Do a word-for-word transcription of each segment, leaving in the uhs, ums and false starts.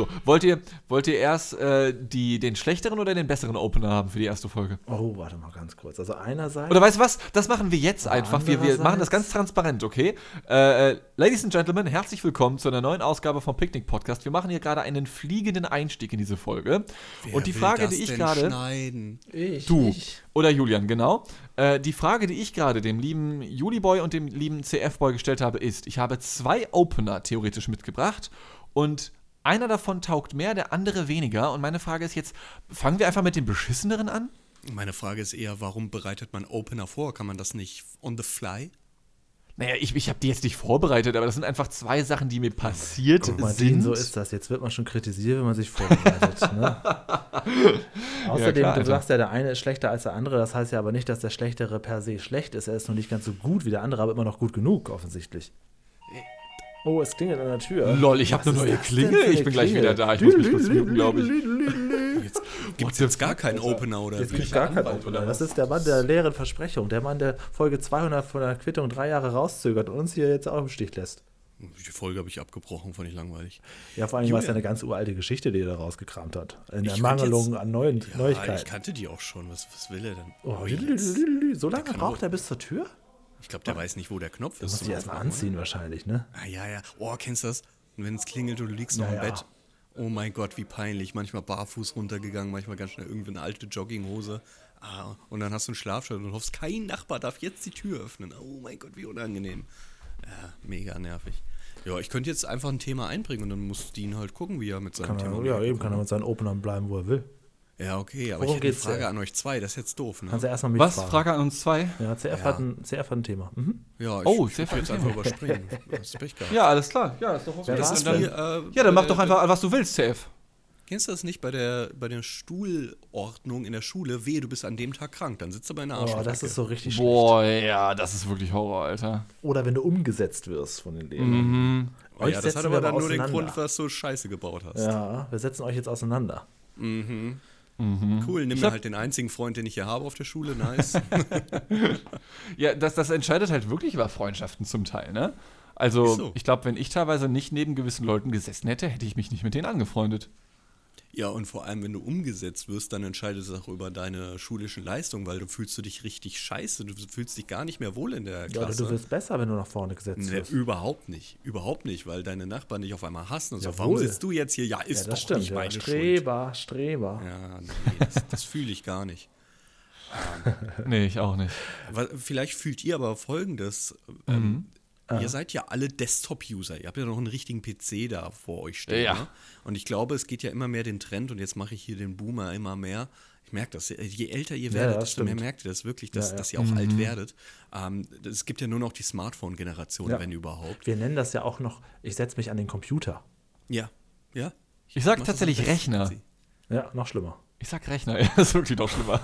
Also, wollt ihr, wollt ihr erst äh, die, den schlechteren oder den besseren Opener haben für die erste Folge? Oh, warte mal ganz kurz. Also einerseits... Oder weißt du was? Das machen wir jetzt einfach. Wir, wir machen das ganz transparent, okay? Äh, Ladies and Gentlemen, herzlich willkommen zu einer neuen Ausgabe vom Picknick-Podcast. Wir machen hier gerade einen fliegenden Einstieg in diese Folge. Wer Und die will Frage, das die ich denn gerade... schneiden? Ich, Du ich. oder Julian, genau. Äh, die Frage, die ich gerade dem lieben Juliboy und dem lieben C F-Boy gestellt habe, ist, ich habe zwei Opener theoretisch mitgebracht und einer davon taugt mehr, der andere weniger. Und meine Frage ist jetzt, fangen wir einfach mit dem beschisseneren an? Meine Frage ist eher, warum bereitet man Opener vor? Kann man das nicht on the fly? Naja, ich, ich habe die jetzt nicht vorbereitet, aber das sind einfach zwei Sachen, die mir passiert Guck mal, sind. Dean, so ist das. Jetzt wird man schon kritisiert, wenn man sich vorbereitet. Ne? Außerdem, klar, du Alter. sagst ja, der eine ist schlechter als der andere. Das heißt ja aber nicht, dass der Schlechtere per se schlecht ist. Er ist noch nicht ganz so gut wie der andere, aber immer noch gut genug, offensichtlich. Oh, es klingelt an der Tür. Lol, ich habe Was eine ist neue das Klingel. denn für eine Ich bin gleich Klingel? wieder da. Ich muss mich kurz muten, glaube ich. Jetzt gibt es jetzt gar keinen Opener oder Jetzt wie? gibt es gar keinen Anwalt, Opener. oder Das was? ist der Mann der leeren Versprechung. Der Mann, der Folge zweihundert von der Quittung drei Jahre rauszögert und uns hier jetzt auch im Stich lässt. Die Folge habe ich abgebrochen, fand ich langweilig. Ja, vor allem war es ja Julian. eine ganz uralte Geschichte, die er da rausgekramt hat. In der Ich Mangelung könnte jetzt- an neuen Ja, ich Neuigkeiten. kannte die auch schon. Was, was will er denn? Oh, Oh, lü- lü- jetzt. lü- lü- so lange kann braucht auch- er bis zur Tür? Ich glaube, der weiß nicht, wo der Knopf Da ist. muss zum ich erstmal Aufmachen, anziehen wahrscheinlich, ne? oder? Ah, ja, ja. Oh, kennst du das? Und wenn es klingelt und du liegst noch Ja, im ja. Bett. Oh mein Gott, wie peinlich. Manchmal barfuß runtergegangen, manchmal ganz schnell irgendwie eine alte Jogginghose. Ah, und dann hast du einen Schlafschutz und hoffst, kein Nachbar darf jetzt die Tür öffnen. Oh mein Gott, wie unangenehm. Ja, mega nervig. Ja, ich könnte jetzt einfach ein Thema einbringen und dann muss Dean halt gucken, wie er mit seinem Kann Thema er, ja, umgeht. eben kann er mit seinen Openern bleiben, wo er will. Ja, okay, aber Worum ich hätte eine geht's Frage denn? an euch zwei, das ist jetzt doof, ne? Kannst du erstmal mich Was? fragen. Frage an uns zwei? Ja, C F, Ja. Hat ein, C F hat ein Thema. Mhm. Ja, ich, Oh, ich sehr würde jetzt viel einfach überspringen. Das ist Pech gehabt. Ja, alles klar. Ja, ist doch okay. Wer Das war's ist denn? wie, äh, Ja, dann mach bei doch der- einfach, was du willst, C F. Kennst du das nicht bei der, bei der Stuhlordnung in der Schule? Wehe, du bist an dem Tag krank, dann sitzt du bei einer Oh, Arschlocke. das ist so richtig Boah, ja, das ist wirklich Horror, Alter. schlecht. Oder wenn du umgesetzt wirst von den Lehrern. Mhm. Oh, Euch ja, das setzen hat wir aber dann aber nur den auseinander. Grund, was du Scheiße gebaut hast. Ja, wir setzen euch jetzt auseinander. Mhm. Mhm. Cool, nimm Ich mir hab- halt den einzigen Freund, den ich hier habe auf der Schule, nice. Ja, das, das entscheidet halt wirklich über Freundschaften zum Teil, ne? Also, Ist so. ich glaube, wenn ich teilweise nicht neben gewissen Leuten gesessen hätte, hätte ich mich nicht mit denen angefreundet. Ja, und vor allem, wenn du umgesetzt wirst, dann entscheidet es auch über deine schulischen Leistungen, weil du fühlst du dich richtig scheiße, du fühlst dich gar nicht mehr wohl in der Ja, oder Klasse. du wirst besser, wenn du nach vorne gesetzt Nee, wirst. überhaupt nicht. Überhaupt nicht, weil deine Nachbarn dich auf einmal hassen und so. Jawohl. Warum sitzt du jetzt hier? Ja, Ja, ist das doch stimmt. nicht Ja. meine Schuld. Streber, Streber. Ja, nee, das, das fühle ich gar nicht. Nee, ich auch nicht. Aber vielleicht fühlt ihr aber Folgendes. Ähm, Mhm. Ihr seid ja alle Desktop-User. Ihr habt ja noch einen richtigen P C da vor euch stehen. Ja. Ne? Und ich glaube, es geht ja immer mehr den Trend, und jetzt mache ich hier den Boomer immer mehr. Ich merke das. Je älter ihr Ja, werdet, ja, desto mehr stimmt. merkt ihr das wirklich, dass, Ja, ja. dass ihr auch alt werdet. Ähm, es gibt ja nur noch die Smartphone-Generation, Ja. wenn überhaupt. Wir nennen das ja auch noch, ich setze mich an den Computer. Ja, ja. Ich sag mach das tatsächlich am besten, Rechner. Sie. Ja, noch schlimmer. Ich sag Rechner, ja, das ist wirklich noch schlimmer.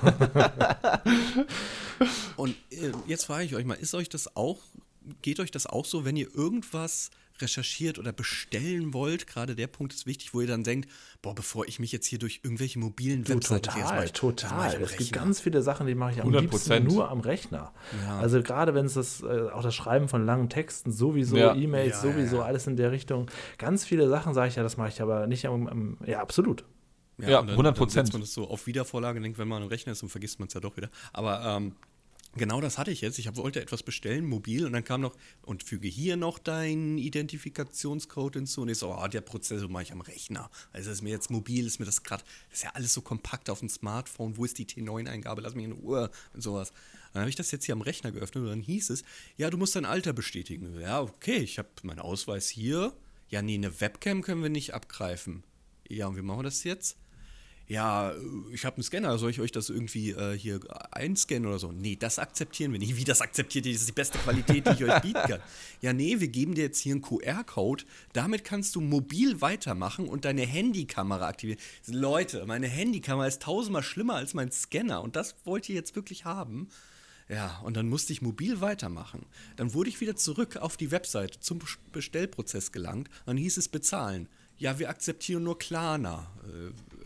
Und äh, jetzt frage ich euch mal, ist euch das auch, geht euch das auch so, wenn ihr irgendwas recherchiert oder bestellen wollt, gerade der Punkt ist wichtig, wo ihr dann denkt, boah, bevor ich mich jetzt hier durch irgendwelche mobilen Du, Webseiten gehe, das mach total, ich- das mach total. ich am Es gibt Rechner. ganz viele Sachen, die mache ich am hundert liebsten Prozent. nur am Rechner. Ja. Also gerade wenn es das, äh, auch das Schreiben von langen Texten sowieso, Ja. E-Mails Ja, ja, sowieso, ja. alles in der Richtung. Ganz viele Sachen sage ich ja, das mache ich aber nicht am, am ja, absolut. Ja, und dann, hundert Dann Prozent. setzt man das so auf Wiedervorlage und denkt, wenn man am Rechner ist, dann vergisst man es ja doch wieder. Aber ähm, genau das hatte ich jetzt. Ich hab, wollte etwas bestellen, mobil, und dann kam noch, und füge hier noch deinen Identifikationscode hinzu. Und ich so, oh, der Prozess mache ich am Rechner. Also ist mir jetzt mobil, ist mir das gerade, das ist ja alles so kompakt auf dem Smartphone. Wo ist die T neun Eingabe? Lass mich in Ruhe und sowas. Dann habe ich das jetzt hier am Rechner geöffnet und dann hieß es, ja, du musst dein Alter bestätigen. Ja, okay, ich habe meinen Ausweis hier. Ja, nee, eine Webcam können wir nicht abgreifen. Ja, und wie machen wir das jetzt? Ja, ich habe einen Scanner, soll ich euch das irgendwie äh, hier einscannen oder so? Nee, das akzeptieren wir nicht. Wie, das akzeptiert ihr? Das ist die beste Qualität, die ich euch bieten kann. Ja, nee, wir geben dir jetzt hier einen Q R-Code. Damit kannst du mobil weitermachen und deine Handykamera aktivieren. Leute, meine Handykamera ist tausendmal schlimmer als mein Scanner, und das wollt ihr jetzt wirklich haben? Ja, und dann musste ich mobil weitermachen. Dann wurde ich wieder zurück auf die Webseite zum Bestellprozess gelangt. Dann hieß es bezahlen. Ja, wir akzeptieren nur Klarna. Äh,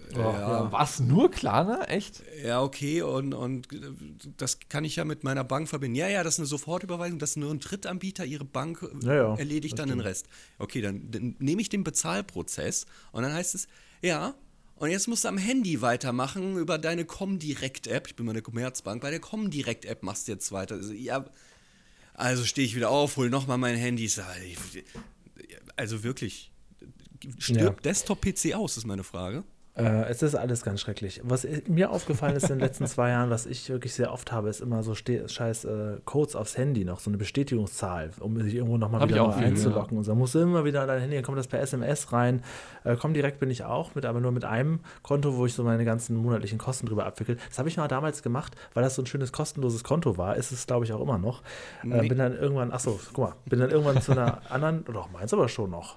Oh, ja. Was, nur Klarna? Echt? Ja, okay, und, und das kann ich ja mit meiner Bank verbinden. Ja, ja, das ist eine Sofortüberweisung, das ist nur ein Drittanbieter, ihre Bank ja, ja, erledigt dann den Rest. Okay, dann, dann nehme ich den Bezahlprozess und dann heißt es, ja, und jetzt musst du am Handy weitermachen über deine Comdirect-App. Ich bin mal eine Commerzbank, bei der Comdirect-App machst du jetzt weiter. Also, ja, also stehe ich wieder auf, hol nochmal mein Handy. Also wirklich, stirbt ja. Desktop-P C aus, ist meine Frage. Äh, es ist alles ganz schrecklich. Was mir aufgefallen ist in den letzten zwei Jahren, was ich wirklich sehr oft habe, ist immer so ste- scheiß äh, Codes aufs Handy noch, so eine Bestätigungszahl, um sich irgendwo nochmal wieder neu einzuloggen. Ja. Und dann musst du immer wieder an dein Handy, dann kommt das per S M S rein. Äh, Comdirect bin ich auch, mit, aber nur mit einem Konto, wo ich so meine ganzen monatlichen Kosten drüber abwickel. Das habe ich mal damals gemacht, weil das so ein schönes kostenloses Konto war. Ist es, glaube ich, auch immer noch. Äh, nee. Bin dann irgendwann, achso, guck mal, bin dann irgendwann zu einer anderen, doch, meins aber schon noch.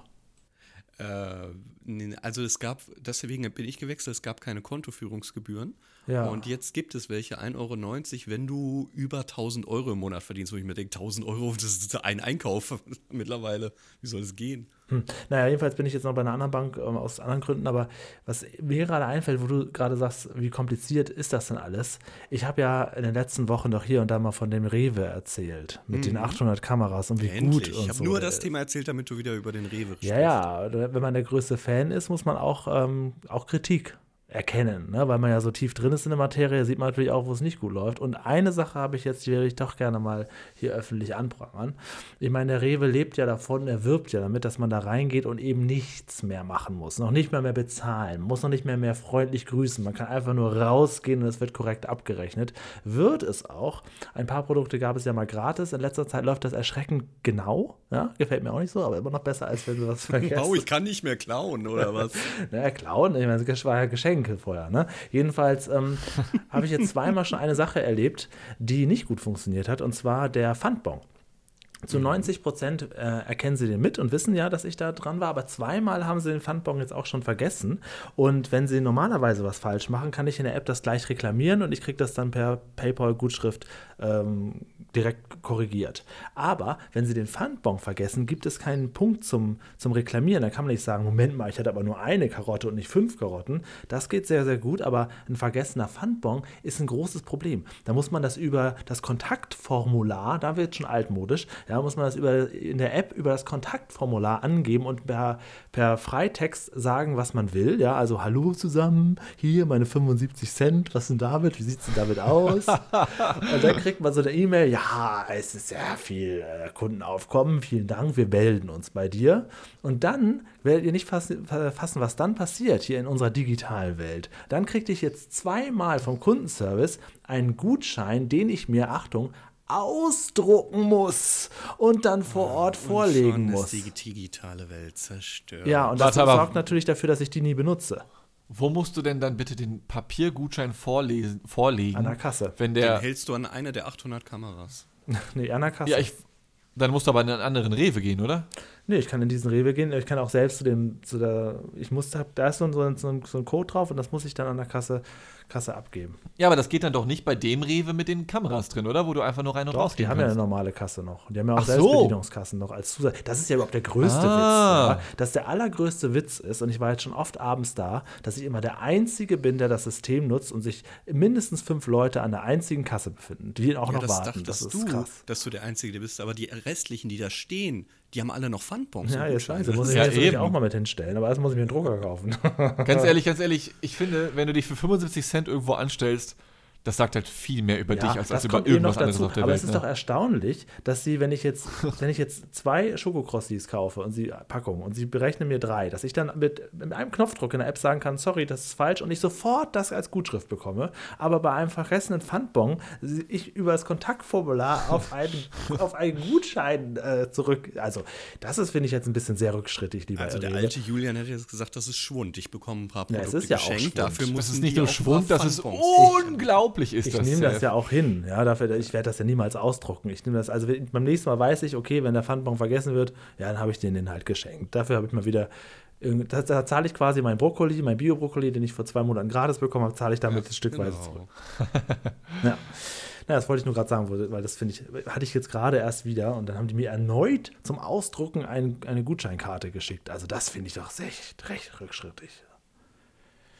Also es gab, deswegen bin ich gewechselt, es gab keine Kontoführungsgebühren. Ja. Und jetzt gibt es welche, ein Euro neunzig, wenn du über tausend Euro im Monat verdienst, wo ich mir denke, tausend Euro, das ist ein Einkauf mittlerweile. Wie soll es gehen? Hm. Naja, jedenfalls bin ich jetzt noch bei einer anderen Bank, ähm, aus anderen Gründen, aber was mir gerade einfällt, wo du gerade sagst, wie kompliziert ist das denn alles? Ich habe ja in den letzten Wochen doch hier und da mal von dem Rewe erzählt, mit mhm. den achthundert Kameras und wie Endlich. gut und Ich habe so. nur das Thema erzählt, damit du wieder über den Rewe sprichst. Ja, ja, wenn man der größte Fan ist, muss man auch, ähm, auch Kritik erkennen, ne? Weil man ja so tief drin ist in der Materie, sieht man natürlich auch, wo es nicht gut läuft. Und eine Sache habe ich jetzt, die würde ich doch gerne mal hier öffentlich anprangern. Ich meine, der Rewe lebt ja davon, er wirbt ja damit, dass man da reingeht und eben nichts mehr machen muss, noch nicht mehr mehr bezahlen, muss noch nicht mehr mehr freundlich grüßen, man kann einfach nur rausgehen und es wird korrekt abgerechnet. Wird es auch. Ein paar Produkte gab es ja mal gratis, in letzter Zeit läuft das erschreckend genau, ja, gefällt mir auch nicht so, aber immer noch besser, als wenn du was vergessen. Wow, ich kann nicht mehr klauen, oder was? Naja, klauen, ich meine, das war ja Geschenk vorher, ne? Jedenfalls ähm, habe ich jetzt zweimal schon eine Sache erlebt, die nicht gut funktioniert hat, und zwar der Pfandbon. Zu neunzig Prozent äh, erkennen sie den mit und wissen ja, dass ich da dran war, aber zweimal haben sie den Pfandbon jetzt auch schon vergessen. Und wenn sie normalerweise was falsch machen, kann ich in der App das gleich reklamieren und ich kriege das dann per PayPal-Gutschrift ähm, direkt korrigiert. Aber wenn sie den Pfandbon vergessen, gibt es keinen Punkt zum, zum Reklamieren. Da kann man nicht sagen, Moment mal, ich hatte aber nur eine Karotte und nicht fünf Karotten. Das geht sehr, sehr gut, aber ein vergessener Pfandbon ist ein großes Problem. Da muss man das über das Kontaktformular, da wird es schon altmodisch, ja, muss man das über, in der App über das Kontaktformular angeben und per, per Freitext sagen, was man will. Ja, also hallo zusammen, hier meine fünfundsiebzig Cent, was denn damit? Wie sieht es denn damit aus? Und dann kriegt man so eine E-Mail, ja, es ist sehr viel äh, Kundenaufkommen, vielen Dank, wir melden uns bei dir. Und dann werdet ihr nicht fassen, fassen, was dann passiert hier in unserer digitalen Welt. Dann kriegte ich jetzt zweimal vom Kundenservice einen Gutschein, den ich mir, Achtung, ausdrucken muss und dann vor Ort und vorlegen schon muss. Ist die digitale Welt zerstört. Ja, und das Warte, sorgt natürlich dafür, dass ich die nie benutze. Wo musst du denn dann bitte den Papiergutschein vorlesen, vorlegen? An der Kasse. Wenn der Den hältst du an einer der achthundert Kameras. Nee, an der Kasse. Ja, ich, dann musst du aber in einen anderen Rewe gehen, oder? Nee, ich kann in diesen Rewe gehen, ich kann auch selbst zu dem, zu der, ich muss, da ist so ein, so ein, so ein Code drauf und das muss ich dann an der Kasse, Kasse abgeben. Ja, aber das geht dann doch nicht bei dem Rewe mit den Kameras drin, oder? Wo du einfach nur rein und Doch, raus die gehen haben kannst. ja eine normale Kasse noch. Und die haben ja auch Ach so. Selbstbedienungskassen noch als Zusatz. Das ist ja überhaupt der größte Ah. Witz. Ja? Dass der allergrößte Witz ist, und ich war jetzt schon oft abends da, dass ich immer der Einzige bin, der das System nutzt und sich mindestens fünf Leute an der einzigen Kasse befinden, die auch Ja, noch das warten. dachtest Das ist du, krass. dass du der Einzige bist, aber die restlichen, die da stehen, die haben alle noch Pfandbons. Ja, und jetzt Gutscheine. weiß ich, muss ich Ja, mir jetzt eben. auch mal mit hinstellen, aber erst muss ich mir einen Drucker kaufen. Ganz ehrlich, ganz ehrlich, ich finde, wenn du dich für fünfundsiebzig Cent irgendwo anstellst, das sagt halt viel mehr über dich, als, als das über kommt eh noch irgendwas anderes dazu. auf der Aber Welt. es ist ne? doch erstaunlich, dass sie, wenn ich jetzt, wenn ich jetzt zwei Schokokrossis kaufe und sie Packungen und sie berechnen mir drei, dass ich dann mit, mit einem Knopfdruck in der App sagen kann, sorry, das ist falsch und ich sofort das als Gutschrift bekomme. Aber bei einem vergessenen Pfandbon ich über das Kontaktformular auf einen, auf einen Gutschein äh, zurück. Also das ist, finde ich, jetzt ein bisschen sehr rückschrittig, lieber Also der Rewe. alte Julian hätte jetzt gesagt, das ist Schwund. Ich bekomme ein paar Ja, Produkte es ist ja auch geschenkt. Schwund. Dafür muss Das ist nicht nur Schwund, das ist unglaublich, ist Ich das. nehme das Seth. ja auch hin, ja, dafür, ich werde das ja niemals ausdrucken. Ich nehme das, also wenn- beim nächsten Mal weiß ich, okay, wenn der Pfandbon vergessen wird, ja, dann habe ich den den halt geschenkt. Dafür habe ich mal wieder, irgend- da, da zahle ich quasi meinen Brokkoli, mein Bio-Brokkoli, den ich vor zwei Monaten gratis bekommen habe, zahle ich damit Ja, ein stückweise genau. zurück. Ja. Ja, das wollte ich nur gerade sagen, weil das finde ich, hatte ich jetzt gerade erst wieder und dann haben die mir erneut zum Ausdrucken ein, eine Gutscheinkarte geschickt. Also das finde ich doch echt recht rückschrittig.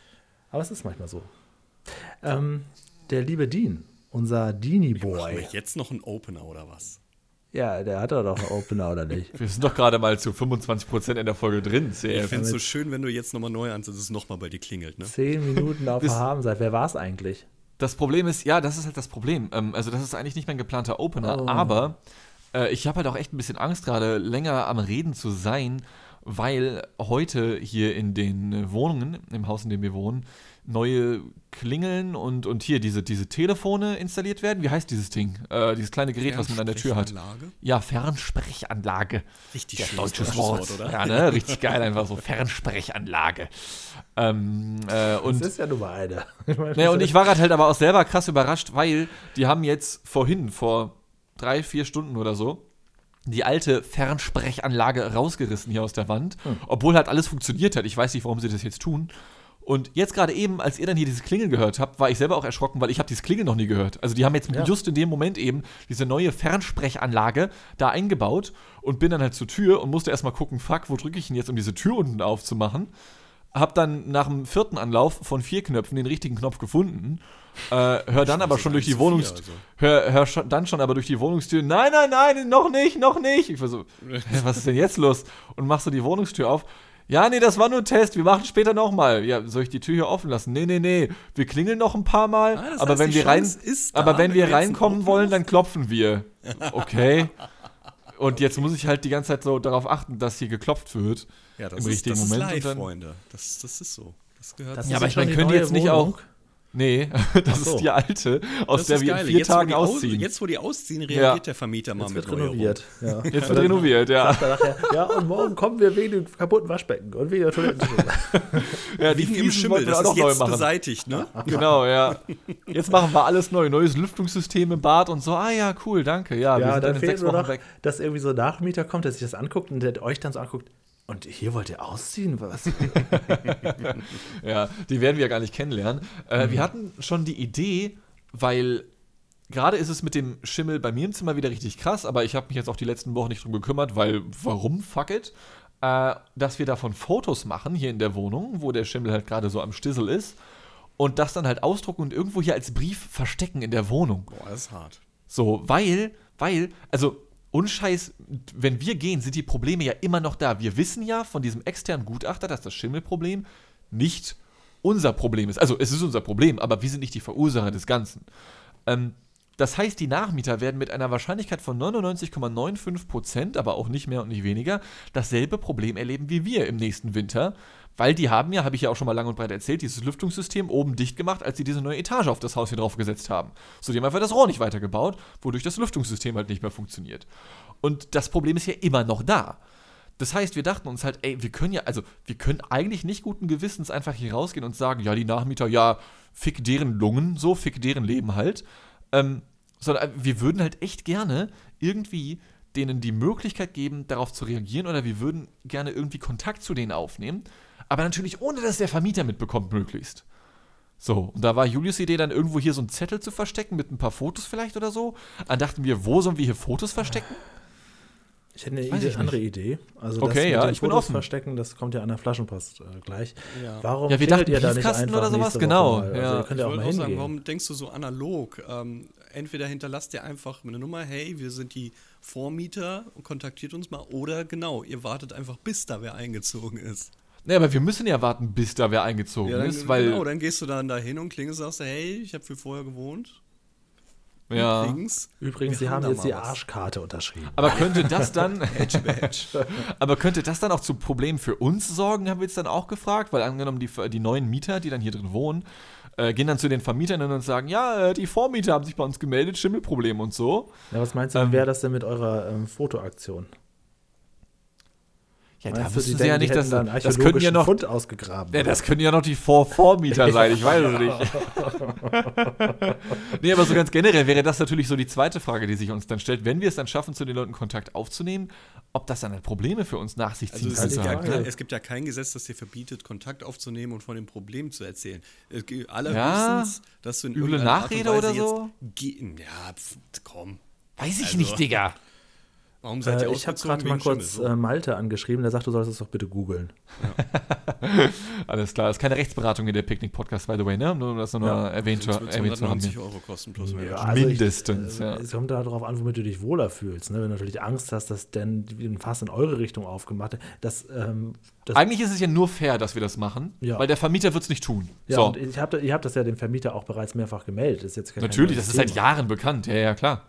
Aber es ist manchmal so. Ähm, der liebe Dean, unser Deanie Machen wir Boy. jetzt noch einen Opener oder was? Ja, der hat doch noch einen Opener, oder nicht? Wir sind doch gerade mal zu fünfundzwanzig Prozent in der Folge drin, C Ich F. finde es so schön, wenn du jetzt nochmal neu ansetzt, dass es nochmal bei dir klingelt, ne? Zehn Minuten auf der Das- Habenseite. Wer war es eigentlich? Das Problem ist, ja, das ist halt das Problem. Ähm, also das ist eigentlich nicht mein geplanter Opener, Oh. aber äh, ich habe halt auch echt ein bisschen Angst, gerade länger am Reden zu sein, weil heute hier in den äh, Wohnungen, im Haus, in dem wir wohnen, neue Klingeln und, und hier diese, diese Telefone installiert werden. Wie heißt dieses Ding? Äh, dieses kleine Gerät, was man an der Tür hat. Fernsprechanlage? Ja, Fernsprechanlage. Richtig Ja, schönes deutsches deutsches Wort. Wort, oder? Ja, ne? Richtig geil, einfach so Fernsprechanlage. Ähm, äh, und Das ist ja nur mal eine. Ich meine, naja, und ich war gerade halt aber auch selber krass überrascht, weil die haben jetzt vorhin, vor drei, vier Stunden oder so, die alte Fernsprechanlage rausgerissen hier aus der Wand, obwohl halt alles funktioniert hat. Ich weiß nicht, warum sie das jetzt tun. Und jetzt gerade eben, als ihr dann hier diese Klingel gehört habt, war ich selber auch erschrocken, weil ich habe dieses Klingel noch nie gehört. Also die haben jetzt Ja. just in dem Moment eben diese neue Fernsprechanlage da eingebaut und bin dann halt zur Tür und musste erstmal gucken, fuck, wo drücke ich denn jetzt, um diese Tür unten aufzumachen? Hab dann nach dem vierten Anlauf von vier Knöpfen den richtigen Knopf gefunden, äh, hör dann aber schon durch die eins zu vier, Wohnungstür, also. hör, hör schon, dann schon aber durch die Wohnungstür, nein, nein, nein, noch nicht, noch nicht. Ich war so, hä, was ist denn jetzt los? Und machst du die Wohnungstür auf. Ja, nee, das war nur ein Test, wir machen später nochmal. Ja, soll ich die Tür hier offen lassen? Nee, nee, nee, wir klingeln noch ein paar Mal, Ah, das aber heißt, wenn die wir rein, Chance ist da, aber wenn wenn wir wir jetzt einen reinkommen Open wollen, machen. dann klopfen wir. Okay. Und jetzt muss ich halt die ganze Zeit so darauf achten, dass hier geklopft wird. Ja, das Im ist, richtigen das ist Moment live, und dann- Freunde. Das, das ist so. Das gehört Das zu- Ja, ist aber jetzt ich meine, schon die könnt ihr neue jetzt nicht Wohnung? auch. Nee, das Ach so. ist die alte, aus Das der ist wir in geil. vier jetzt, wo Tagen die aus- ausziehen. Jetzt, wo die ausziehen, reagiert der Vermieter mal Jetzt mit wird Neuerung. renoviert. Ja. Jetzt wird renoviert, ja. Sagt er nachher, ja, und morgen kommen wir wegen dem kaputten Waschbecken und wegen der Toiletten. ja die Wegen im Fliesen Schimmel, wollten wir das auch noch ist neu jetzt machen. beseitigt, ne? Genau, ja. Jetzt machen wir alles neu. Neues Lüftungssystem im Bad und so. Ah ja, cool, danke. Ja, wir Ja, sind dann dann in fehlt sechs nur Wochen noch, weg. dass irgendwie so ein Nachmieter kommt, der sich das anguckt und der euch dann so anguckt. Und hier wollt ihr ausziehen? Was? Ja, die werden wir ja gar nicht kennenlernen. Äh, Mhm. Wir hatten schon die Idee, weil gerade ist es mit dem Schimmel bei mir im Zimmer wieder richtig krass, aber ich habe mich jetzt auch die letzten Wochen nicht drum gekümmert, weil warum, fuck it, äh, dass wir davon Fotos machen hier in der Wohnung, wo der Schimmel halt gerade so am Stissel ist und das dann halt ausdrucken und irgendwo hier als Brief verstecken in der Wohnung. Boah, das ist hart. So, weil, weil, also Unscheiß, wenn wir gehen, sind die Probleme ja immer noch da. Wir wissen ja von diesem externen Gutachter, dass das Schimmelproblem nicht unser Problem ist. Also es ist unser Problem, aber wir sind nicht die Verursacher des Ganzen. Ähm, das heißt, die Nachmieter werden mit einer Wahrscheinlichkeit von neunundneunzig Komma fünfundneunzig Prozent, aber auch nicht mehr und nicht weniger, dasselbe Problem erleben wie wir im nächsten Winter, weil die haben ja, habe ich ja auch schon mal lang und breit erzählt, dieses Lüftungssystem oben dicht gemacht, als sie diese neue Etage auf das Haus hier drauf gesetzt haben. So, die haben einfach das Rohr nicht weitergebaut, wodurch das Lüftungssystem halt nicht mehr funktioniert. Und das Problem ist ja immer noch da. Das heißt, wir dachten uns halt, ey, wir können ja, also wir können eigentlich nicht guten Gewissens einfach hier rausgehen und sagen, ja, die Nachmieter, ja, fick deren Lungen, so, fick deren Leben halt. Ähm, sondern wir würden halt echt gerne irgendwie denen die Möglichkeit geben, darauf zu reagieren, oder wir würden gerne irgendwie Kontakt zu denen aufnehmen, aber natürlich ohne, dass der Vermieter mitbekommt, möglichst. So, und da war Julius' Idee, dann irgendwo hier so einen Zettel zu verstecken mit ein paar Fotos vielleicht oder so. Dann dachten wir, wo sollen wir hier Fotos verstecken? Ich hätte eine Weiß Idee, ich andere Idee. Also Okay, das mit ja, den ich bin Fotos offen. verstecken, das kommt ja an der Flaschenpost äh, gleich. Ja. Warum Ja, wir klingelt dachten, ihr da nicht Briefkasten einfach oder sowas? nächste Genau, Woche mal? Also ja. ihr könnt Ich ja auch mal wollte auch sagen, hingehen. warum denkst du so analog? Ähm, entweder hinterlasst ihr einfach eine Nummer, hey, wir sind die Vormieter und kontaktiert uns mal, oder genau, ihr wartet einfach, bis da wer eingezogen ist. Naja, aber wir müssen ja warten, bis da wer eingezogen Ja, dann, ist, weil. genau, dann gehst du dann dahin und klingelst und sagst, hey, ich habe für vorher gewohnt. ja. Übrigens, Übrigens, wir Sie haben da jetzt mal die was. Arschkarte unterschrieben. Aber könnte das dann. Edge Badge. aber könnte das dann auch zu Problemen für uns sorgen, haben wir jetzt dann auch gefragt, weil angenommen, die, die neuen Mieter, die dann hier drin wohnen, äh, gehen dann zu den Vermietern und sagen, ja, äh, die Vormieter haben sich bei uns gemeldet, Schimmelproblem und so. Ja, was meinst du, Ähm, wie wäre das denn mit eurer ähm, Fotoaktion? Ja, Meinst da du, wüssten die sie ja denken, die nicht, dass hätten da einen das können ja archäologischen noch. Fund ausgegraben? Ja, das können ja noch die Vor Vormieter sein, ich weiß es nicht. Nee, aber so ganz generell wäre das natürlich so die zweite Frage, die sich uns dann stellt, wenn wir es dann schaffen, zu den Leuten Kontakt aufzunehmen, ob das dann halt Probleme für uns nach sich Also ziehen es, halt ist die ja, Frage. kein- es gibt ja kein Gesetz, das dir verbietet, Kontakt aufzunehmen und von dem Problem zu erzählen. Es gibt allerhöchstens, dass du in Üble irgendeiner Nachrede Art und Weise oder so? Jetzt ge- ja, pf, komm. Weiß ich Also- nicht, Digga. Warum seid ihr Äh, ich habe ausgezogen gerade mal wegen kurz Schimmel? äh, Malte angeschrieben, der sagt, du sollst es doch bitte googeln. Alles klar, das ist keine Rechtsberatung in der Picknick-Podcast, by the way, ne? Nur um das nochmal Ja. erwähnt, Sonst wird's erwähnt zu haben. hundertneunzig Euro kosten plus mehr. also Mindestens, ich, äh, ja. Es kommt darauf an, womit du dich wohler fühlst. Ne? Wenn du natürlich Angst hast, dass dann ein Fass in eure Richtung aufgemacht wird. Das, ähm, das, Eigentlich ist es ja nur fair, dass wir das machen, Ja. weil der Vermieter wird es nicht tun. ja, so. und ich hab, ihr habt das ja dem Vermieter auch bereits mehrfach gemeldet. Das ist jetzt kein Natürlich, neues das ist seit Thema. Jahren bekannt, ja, ja, klar.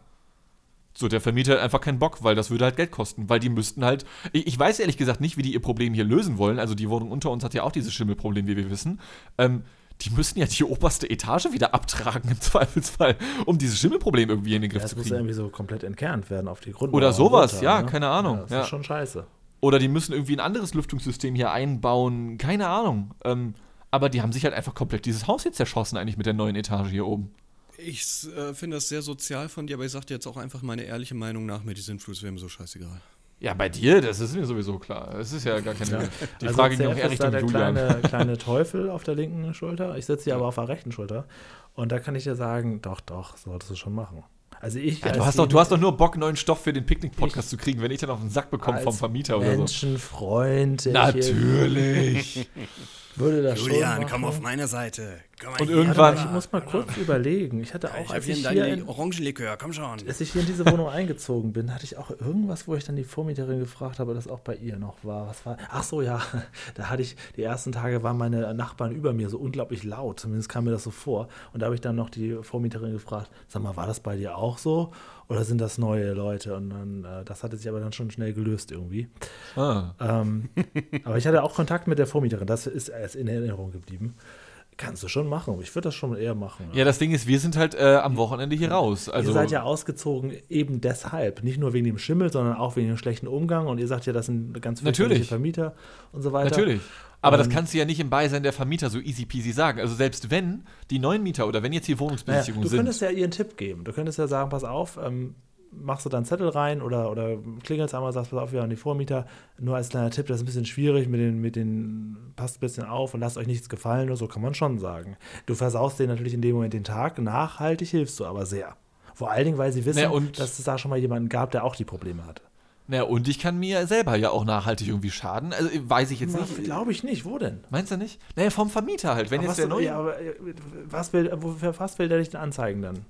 So, der Vermieter hat einfach keinen Bock, weil das würde halt Geld kosten, weil die müssten halt, ich, ich weiß ehrlich gesagt nicht, wie die ihr Problem hier lösen wollen, also die Wohnung unter uns hat ja auch dieses Schimmelproblem, wie wir wissen, ähm, die müssen ja die oberste Etage wieder abtragen im Zweifelsfall, um dieses Schimmelproblem irgendwie in den Griff Das zu muss kriegen. irgendwie so komplett entkernt werden auf die Grundmauer. Oder sowas, runter, ja, ne? keine Ahnung, Ja, das ja. ist schon scheiße. Oder die müssen irgendwie ein anderes Lüftungssystem hier einbauen, keine Ahnung. Ähm, aber die haben sich halt einfach komplett dieses Haus jetzt zerschossen eigentlich mit der neuen Etage hier oben. Ich äh, finde das sehr sozial von dir, aber ich sag dir jetzt auch einfach meine ehrliche Meinung nach, mir die Sinnfluss wäre mir so scheißegal. Ja, bei dir, das ist mir sowieso klar. Das ist ja gar keine. Die Also Frage C ging F auch eher ist da Richtung der Julian. kleine, kleine Teufel auf der linken Schulter. Ich sitze hier aber auf der rechten Schulter. Und da kann ich dir sagen, doch, doch, solltest du schon machen. Also ich Ja, du, als hast doch, die- du hast doch nur Bock, neuen Stoff für den Picknick-Podcast zu kriegen, wenn ich dann auf den Sack bekomme vom als Vermieter oder so. Menschenfreund. ich Natürlich. Würde das schon Julian, machen. komm auf meine Seite. Komm mal Und hier. irgendwann- Warte mal, ich muss mal kurz überlegen. Ich hatte Ich auch, hab als hier ich in hier, deinem in, Orangenlikör, komm schon. als ich hier in diese Wohnung eingezogen bin, hatte ich auch irgendwas, wo ich dann die Vormieterin gefragt habe, das auch bei ihr noch war. Was war? Ach so, ja, da hatte ich, die ersten Tage waren meine Nachbarn über mir so unglaublich laut, zumindest kam mir das so vor. Und da habe ich dann noch die Vormieterin gefragt, sag mal, war das bei dir auch so? Oder sind das neue Leute? Und dann, äh, das hatte sich aber dann schon schnell gelöst irgendwie. Ah. Ähm, aber ich hatte auch Kontakt mit der Vormieterin, das ist erst in Erinnerung geblieben. Kannst du schon machen, ich würde das schon eher machen. Ja, das Ding ist, wir sind halt äh, am Wochenende hier raus. Also, ihr seid ja ausgezogen eben deshalb. Nicht nur wegen dem Schimmel, sondern auch wegen dem schlechten Umgang. Und ihr sagt ja, das sind ganz viele Natürlich. Vermieter und so weiter. Natürlich. Aber das Ähm, kannst du ja nicht im Beisein der Vermieter so easy peasy sagen. Also selbst wenn die neuen Mieter oder wenn jetzt hier Naja, Wohnungsbesichtigungen du sind. könntest ja ihr einen Tipp geben. Du könntest ja sagen, pass auf, ähm, machst du da einen Zettel rein oder, oder klingelst einmal, sagst, pass auf, wir haben die Vormieter. Nur als kleiner Tipp, das ist ein bisschen schwierig mit den, mit den, passt ein bisschen auf und lasst euch nichts gefallen oder so, kann man schon sagen. Du versaust denen natürlich in dem Moment den Tag, nachhaltig hilfst du aber sehr. Vor allen Dingen, weil sie wissen, Naja, und- dass es da schon mal jemanden gab, der auch die Probleme hatte. Naja, und ich kann mir selber ja auch nachhaltig irgendwie schaden. Also weiß ich jetzt nicht. Glaube ich nicht. Wo denn? Meinst du nicht? Naja, vom Vermieter halt. Wenn Aber jetzt was, der neue. ja, aber, äh, was, will, wo- für was will der dich denn anzeigen dann?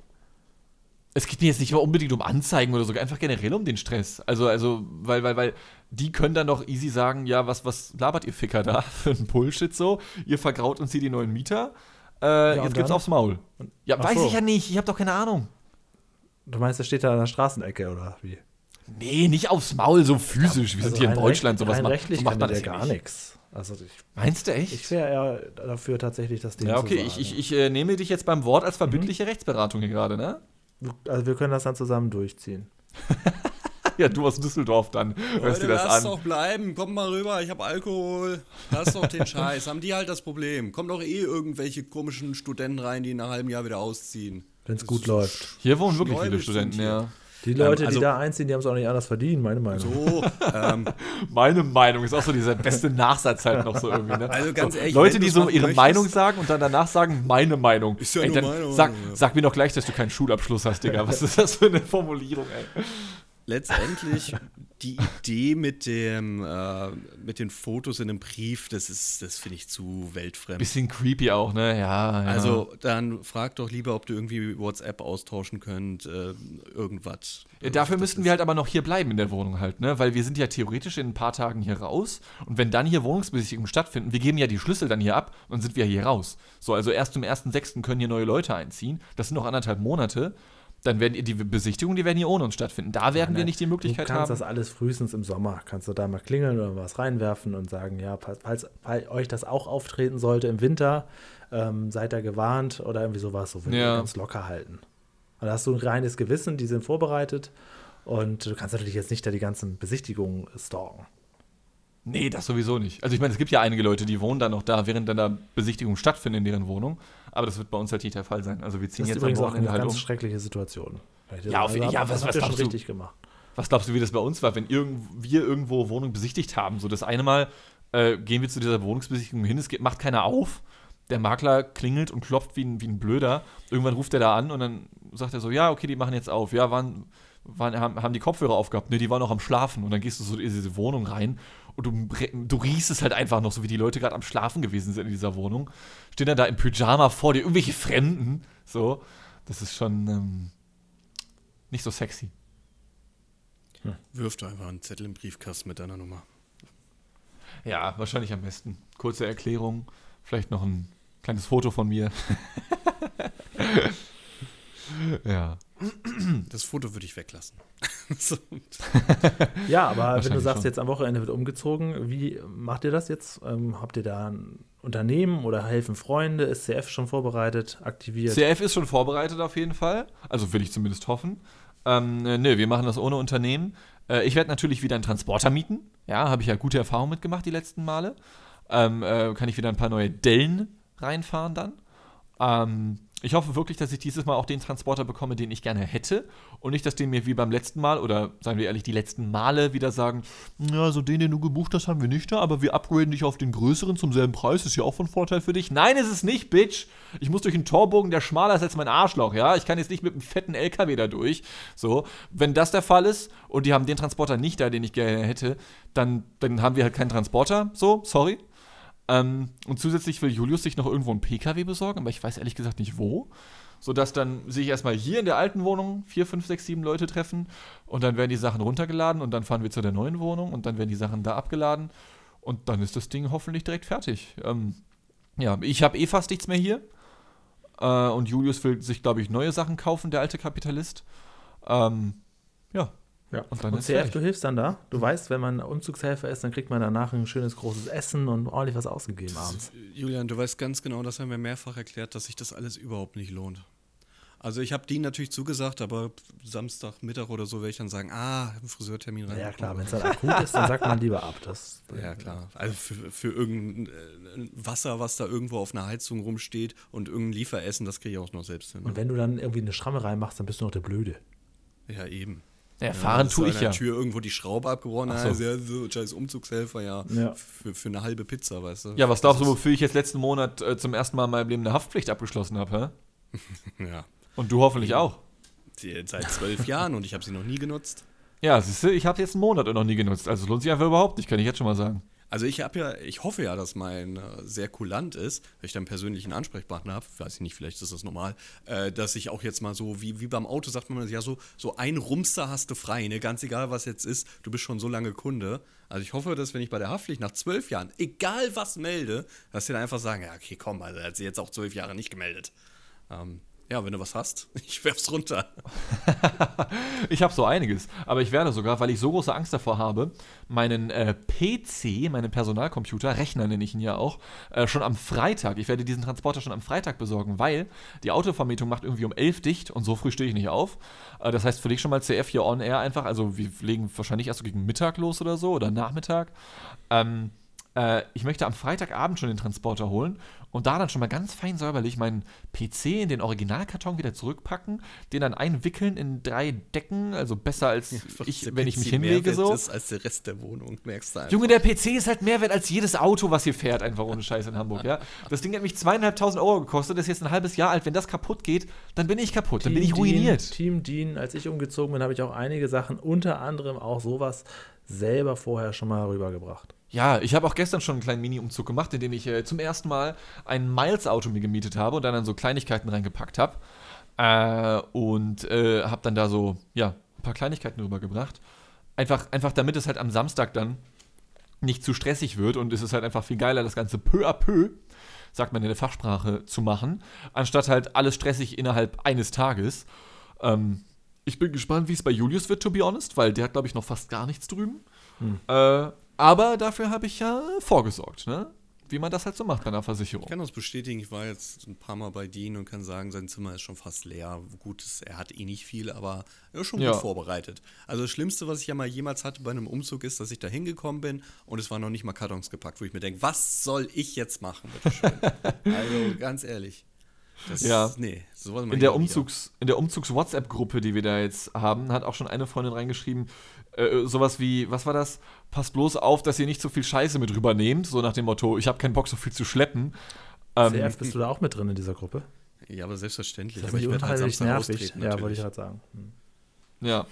Es geht mir jetzt nicht mal unbedingt um Anzeigen oder so, einfach generell um den Stress. Also, also, weil, weil, weil die können dann doch easy sagen, ja, was, was labert ihr Ficker da für ein Bullshit so? Ihr vergraut uns hier die neuen Mieter. Äh, und jetzt gibt's dann? aufs Maul. Ja, Ach weiß so. ich ja nicht. Ich habe doch keine Ahnung. Du meinst, der steht da an der Straßenecke oder wie? Nee, nicht aufs Maul, so physisch. Wir Also sind hier in rein Deutschland, recht- sowas rein macht, rechtlich so macht kann man der das ja gar nicht. nichts. Also ich, Meinst du echt? ich wäre eher dafür tatsächlich, das Ding Ja, okay, zu ich, sagen. ich, ich äh, nehme dich jetzt beim Wort als verbindliche Rechtsberatung hier gerade, ne? Also wir können das dann zusammen durchziehen. Ja, du aus Düsseldorf dann. Hörst Leute, dir das lass an. doch bleiben, kommt mal rüber, ich hab Alkohol. Lass doch den Scheiß, haben die halt das Problem. Kommen doch eh irgendwelche komischen Studenten rein, die nach einem halben Jahr wieder ausziehen. Wenn es gut läuft. Hier wohnen wirklich viele Schnäubisch Studenten, sind hier. ja. Die Leute, also- die da einziehen, die haben es auch nicht anders verdient, meine Meinung. So, ähm, Meine Meinung ist auch so dieser beste Nachsatz halt noch so irgendwie. Ne? Also ganz so, ehrlich, Leute, wenn die du's so machen ihre möchtest- Meinung sagen und dann danach sagen, meine Meinung. Ist ja ey, nur dann Meinung, sag, ja. sag mir doch gleich, dass du keinen Schulabschluss hast, Digga. Was ist das für eine Formulierung, ey? letztendlich die Idee mit dem äh, mit den Fotos in einem Brief, das ist, das finde ich zu weltfremd. Bisschen creepy auch, ne? Ja, ja. Also dann frag doch lieber, ob du irgendwie WhatsApp austauschen könnt, äh, irgendwas. Ja, dafür Das müssten ist- wir halt aber noch hier bleiben in der Wohnung halt, ne? Weil wir sind ja theoretisch in ein paar Tagen hier raus und wenn dann hier Wohnungsbesichtigungen stattfinden, wir geben ja die Schlüssel dann hier ab und sind wir hier raus. So, also erst zum ersten sechsten können hier neue Leute einziehen. Das sind noch anderthalb Monate. Dann werden die Besichtigungen, die werden hier ohne uns stattfinden. Da werden wir Nein, nicht die Möglichkeit du kannst haben. das alles frühestens im Sommer. Kannst du da mal klingeln oder was reinwerfen und sagen, ja, falls, falls euch das auch auftreten sollte im Winter, ähm, seid da gewarnt oder irgendwie sowas. So will Ja. ganz locker halten. Und da hast du ein reines Gewissen, die sind vorbereitet und du kannst natürlich jetzt nicht da die ganzen Besichtigungen stalken. Nee, das sowieso nicht. Also ich meine, es gibt ja einige Leute, die wohnen dann noch da, während dann da Besichtigungen stattfinden in deren Wohnung. Aber das wird bei uns halt nicht der Fall sein. Also wir ziehen Das ist jetzt am übrigens auch eine Wochenende halt ganz um. schreckliche Situation. Ja, auf- Also, ja, das was- habt was ihr schon glaubst du? richtig gemacht. Was glaubst du, wie das bei uns war, wenn irgend, wir irgendwo Wohnung besichtigt haben? So das eine Mal äh, gehen wir zu dieser Wohnungsbesichtigung hin, es geht, macht keiner auf. Der Makler klingelt und klopft wie ein, wie ein Blöder. Irgendwann ruft er da an und dann sagt er so, ja, okay, die machen jetzt auf. Ja, waren, waren, haben, haben die Kopfhörer aufgehabt. Ne, die waren noch am Schlafen. Und dann gehst du so in diese Wohnung rein und du, du riechst es halt einfach noch, so wie die Leute gerade am Schlafen gewesen sind in dieser Wohnung. Stehen dann da im Pyjama vor dir, irgendwelche Fremden. So, das ist schon ähm, nicht so sexy. Hm. Wirf doch einfach einen Zettel im Briefkasten mit deiner Nummer. Ja, wahrscheinlich am besten. Kurze Erklärung, vielleicht noch ein kleines Foto von mir. Ja. Das Foto würde ich weglassen. So. Ja, aber wenn du sagst, schon. Jetzt am Wochenende wird umgezogen, wie macht ihr das jetzt? Ähm, habt ihr da ein Unternehmen oder helfen Freunde? Ist C F schon vorbereitet, aktiviert? C F ist schon vorbereitet auf jeden Fall. Also will ich zumindest hoffen. Ähm, ne, wir machen das ohne Unternehmen. Äh, ich werde natürlich wieder einen Transporter mieten. Ja, habe ich ja gute Erfahrungen mitgemacht die letzten Male. Ähm, äh, kann ich wieder ein paar neue Dellen reinfahren dann. Ähm, ich hoffe wirklich, dass ich dieses Mal auch den Transporter bekomme, den ich gerne hätte. Und nicht, dass die mir wie beim letzten Mal, oder seien wir ehrlich, die letzten Male wieder sagen, ja, so den, den du gebucht hast, haben wir nicht da, aber wir upgraden dich auf den größeren zum selben Preis, ist ja auch von Vorteil für dich. Nein, ist es nicht, Bitch! Ich muss durch einen Torbogen, der schmaler ist als mein Arschloch, ja? Ich kann jetzt nicht mit einem fetten L K W da durch. So, wenn das der Fall ist und die haben den Transporter nicht da, den ich gerne hätte, dann, dann haben wir halt keinen Transporter, so, sorry. Ähm, und zusätzlich will Julius sich noch irgendwo einen P K W besorgen, aber ich weiß ehrlich gesagt nicht wo. Sodass dann sich erstmal hier in der alten Wohnung vier, fünf, sechs, sieben Leute treffen und dann werden die Sachen runtergeladen und dann fahren wir zu der neuen Wohnung und dann werden die Sachen da abgeladen und dann ist das Ding hoffentlich direkt fertig. Ähm, ja, ich habe eh fast nichts mehr hier äh, und Julius will sich, glaube ich, neue Sachen kaufen, der alte Kapitalist. Ähm, ja. Ja. Und, dann und C F, fertig. Du hilfst dann da. Du weißt, wenn man Umzugshelfer ist, dann kriegt man danach ein schönes großes Essen und ordentlich was ausgegeben abends. Julian, du weißt ganz genau, das haben wir mehrfach erklärt, dass sich das alles überhaupt nicht lohnt. Also ich habe denen natürlich zugesagt, aber Samstagmittag oder so werde ich dann sagen, ah, ein Friseurtermin rein. Ja klar, wenn es dann akut ist, dann sagt man lieber ab. Das, ja klar, also für, für irgendein Wasser, was da irgendwo auf einer Heizung rumsteht und irgendein Lieferessen, das kriege ich auch noch selbst hin. Und wenn du dann irgendwie eine Schramme reinmachst, dann bist du noch der Blöde. Ja, eben. Ja, fahren ja, tue ich ja. An der Tür irgendwo die Schraube abgebrochen, so. Also, ja, so scheiß Umzugshelfer, ja, ja. Für, für eine halbe Pizza, weißt du. Ja, was glaubst du, wofür ich jetzt letzten Monat äh, zum ersten Mal in meinem Leben eine Haftpflicht abgeschlossen habe, hä? Ja. Und du hoffentlich auch. Seit zwölf Jahren und ich habe sie noch nie genutzt. Ja, siehst du, ich habe jetzt einen Monat und noch nie genutzt, also es lohnt sich einfach überhaupt nicht, kann ich jetzt schon mal sagen. Also ich habe ja, ich hoffe ja, dass mein äh, sehr kulant ist, wenn ich dann einen persönlichen Ansprechpartner habe, weiß ich nicht, vielleicht ist das normal, äh, dass ich auch jetzt mal so, wie, wie beim Auto sagt man ja so, so ein Rumster hast du frei, ne? Ganz egal, was jetzt ist, du bist schon so lange Kunde. Also ich hoffe, dass wenn ich bei der Haftpflicht nach zwölf Jahren, egal was melde, dass sie dann einfach sagen, ja okay, komm, also er hat sie jetzt auch zwölf Jahre nicht gemeldet. Ähm, Ja, wenn du was hast, ich werf's runter. Ich habe so einiges, aber ich werde sogar, weil ich so große Angst davor habe, meinen äh, P C, meinen Personalcomputer, Rechner nenne ich ihn ja auch, äh, schon am Freitag, ich werde diesen Transporter schon am Freitag besorgen, weil die Autovermietung macht irgendwie um elf dicht und so früh stehe ich nicht auf. Äh, das heißt für dich schon mal C F hier on air einfach, also wir legen wahrscheinlich erst so gegen Mittag los oder so oder Nachmittag. Ähm, äh, ich möchte am Freitagabend schon den Transporter holen und da dann schon mal ganz fein säuberlich meinen P C in den Originalkarton wieder zurückpacken, den dann einwickeln in drei Decken, also besser als ja, ich, wenn ich mich hinlege so. Ist als der Rest der Wohnung, merkst du einfach. Junge, der P C ist halt mehr wert als jedes Auto, was hier fährt, einfach ohne Scheiß in Hamburg, ja. Das Ding hat mich zweieinhalbtausend Euro gekostet, das ist jetzt ein halbes Jahr alt. Wenn das kaputt geht, dann bin ich kaputt, dann Team bin ich ruiniert. Dean, Team Dean, als ich umgezogen bin, habe ich auch einige Sachen, unter anderem auch sowas, selber vorher schon mal rübergebracht. Ja, ich habe auch gestern schon einen kleinen Mini-Umzug gemacht, in dem ich äh, zum ersten Mal ein Miles-Auto mir gemietet habe und dann, dann so Kleinigkeiten reingepackt habe. Äh, und äh, habe dann da so, ja, ein paar Kleinigkeiten rübergebracht. Einfach, einfach damit es halt am Samstag dann nicht zu stressig wird und es ist halt einfach viel geiler, das Ganze peu à peu, sagt man in der Fachsprache, zu machen, anstatt halt alles stressig innerhalb eines Tages. Ähm, ich bin gespannt, wie es bei Julius wird, to be honest, weil der hat, glaube ich, noch fast gar nichts drüben. Hm. Äh, aber dafür habe ich ja vorgesorgt, ne? Wie man das halt so macht bei einer Versicherung. Ich kann das bestätigen, ich war jetzt ein paar Mal bei Dean und kann sagen, sein Zimmer ist schon fast leer. Gut, er hat eh nicht viel, aber er ist schon ja. gut vorbereitet. Also das Schlimmste, was ich ja mal jemals hatte bei einem Umzug, ist, dass ich da hingekommen bin und es waren noch nicht mal Kartons gepackt, wo ich mir denke, was soll ich jetzt machen, bitteschön? Also ganz ehrlich. Das, ja, nee, sowas in der Umzugs, in der Umzugs-WhatsApp-Gruppe, die wir da jetzt haben, hat auch schon eine Freundin reingeschrieben, äh, sowas wie, was war das? Passt bloß auf, dass ihr nicht so viel Scheiße mit rübernehmt, so nach dem Motto, ich habe keinen Bock, so viel zu schleppen. Ähm, C F, bist du da auch mit drin in dieser Gruppe? Ja, aber selbstverständlich. Das aber ich werde halt Samstag nervig. austreten. Ja, wollte ich gerade sagen. Hm. Ja,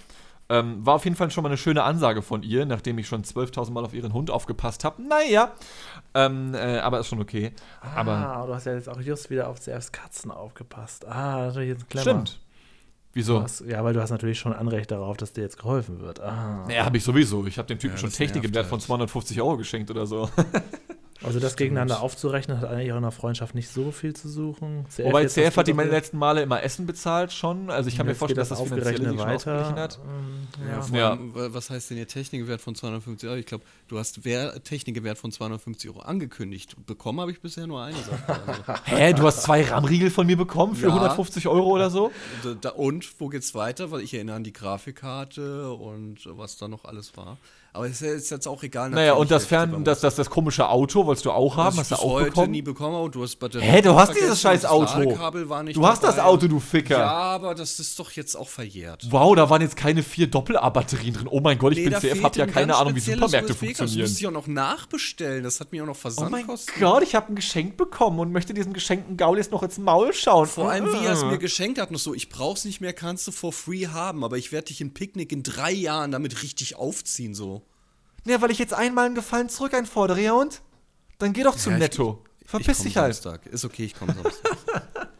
Ähm, war auf jeden Fall schon mal eine schöne Ansage von ihr, nachdem ich schon zwölftausend Mal auf ihren Hund aufgepasst habe. Naja, ähm, äh, aber ist schon okay. Ah, Aber du hast ja jetzt auch just wieder auf C Fs Katzen aufgepasst. Ah, natürlich jetzt ein Klemmer. stimmt. Wieso? Du hast, ja, weil du hast natürlich schon Anrecht darauf, dass dir jetzt geholfen wird. Ah. Naja, habe ich sowieso. Ich habe dem Typen Ja, schon das Technik im nervt Wert von halt. zweihundertfünfzig Euro geschenkt oder so. Also das gegeneinander aufzurechnen, hat eigentlich auch in der Freundschaft nicht so viel zu suchen. C F Wobei jetzt C F das hat die Gute- letzten Male immer Essen bezahlt schon. Also ich kann mir Jetzt vorstellen, geht dass das Finanzielle sich schon ausgeglichen hat. Ähm, Ja, ja. vor Ja. allem, wa- was heißt denn hier Technikwert von zweihundertfünfzig Euro? Ich glaube, du hast Wer- Technikwert von zweihundertfünfzig Euro angekündigt. Bekommen habe ich bisher nur eine Sache. Also. Hä, du hast zwei RAM-Riegel von mir bekommen für Ja. hundertfünfzig Euro oder so? Und, da- und wo geht's weiter? Weil ich erinnere an die Grafikkarte und was da noch alles war. Aber ist ja- ist jetzt auch egal. Naja, und das, natürlich Fern, hilft das, das, das komische Auto wolltest du auch haben, was hast ich du bis auch heute bekommen? nie bekommen habe. Du hast Batterie Hä, du hast vergessen, dieses scheiß das Auto. Ladekabel war nicht Du hast das dabei. Auto, du Ficker. Ja, aber das ist doch jetzt auch verjährt. Wow, da waren jetzt keine vier Doppel-A-Batterien drin. Oh mein Gott, ich Nee, bin da C F, fehlt hab ja ein keine ganz Ahnung, wie spezielles Supermärkte U S B-Kabel. Das funktionieren. musste ich auch noch nachbestellen. Das hat mir auch noch Oh mein Versandkosten. Gott, ich habe ein Geschenk bekommen und möchte diesem geschenkten Gaul jetzt noch ins Maul schauen. Vor allem, wie er es Ah. mir geschenkt hat, noch so, ich brauch's nicht mehr, kannst du for free haben, aber ich werde dich in Picknick in drei Jahren damit richtig aufziehen, so. Ja, weil ich jetzt einmal einen Gefallen zurück einfordere, ja und? Dann geh doch zum Ja, ich- Netto. Ich Verpiss komm dich halt. Samstag. Ist okay, ich komme Samstag.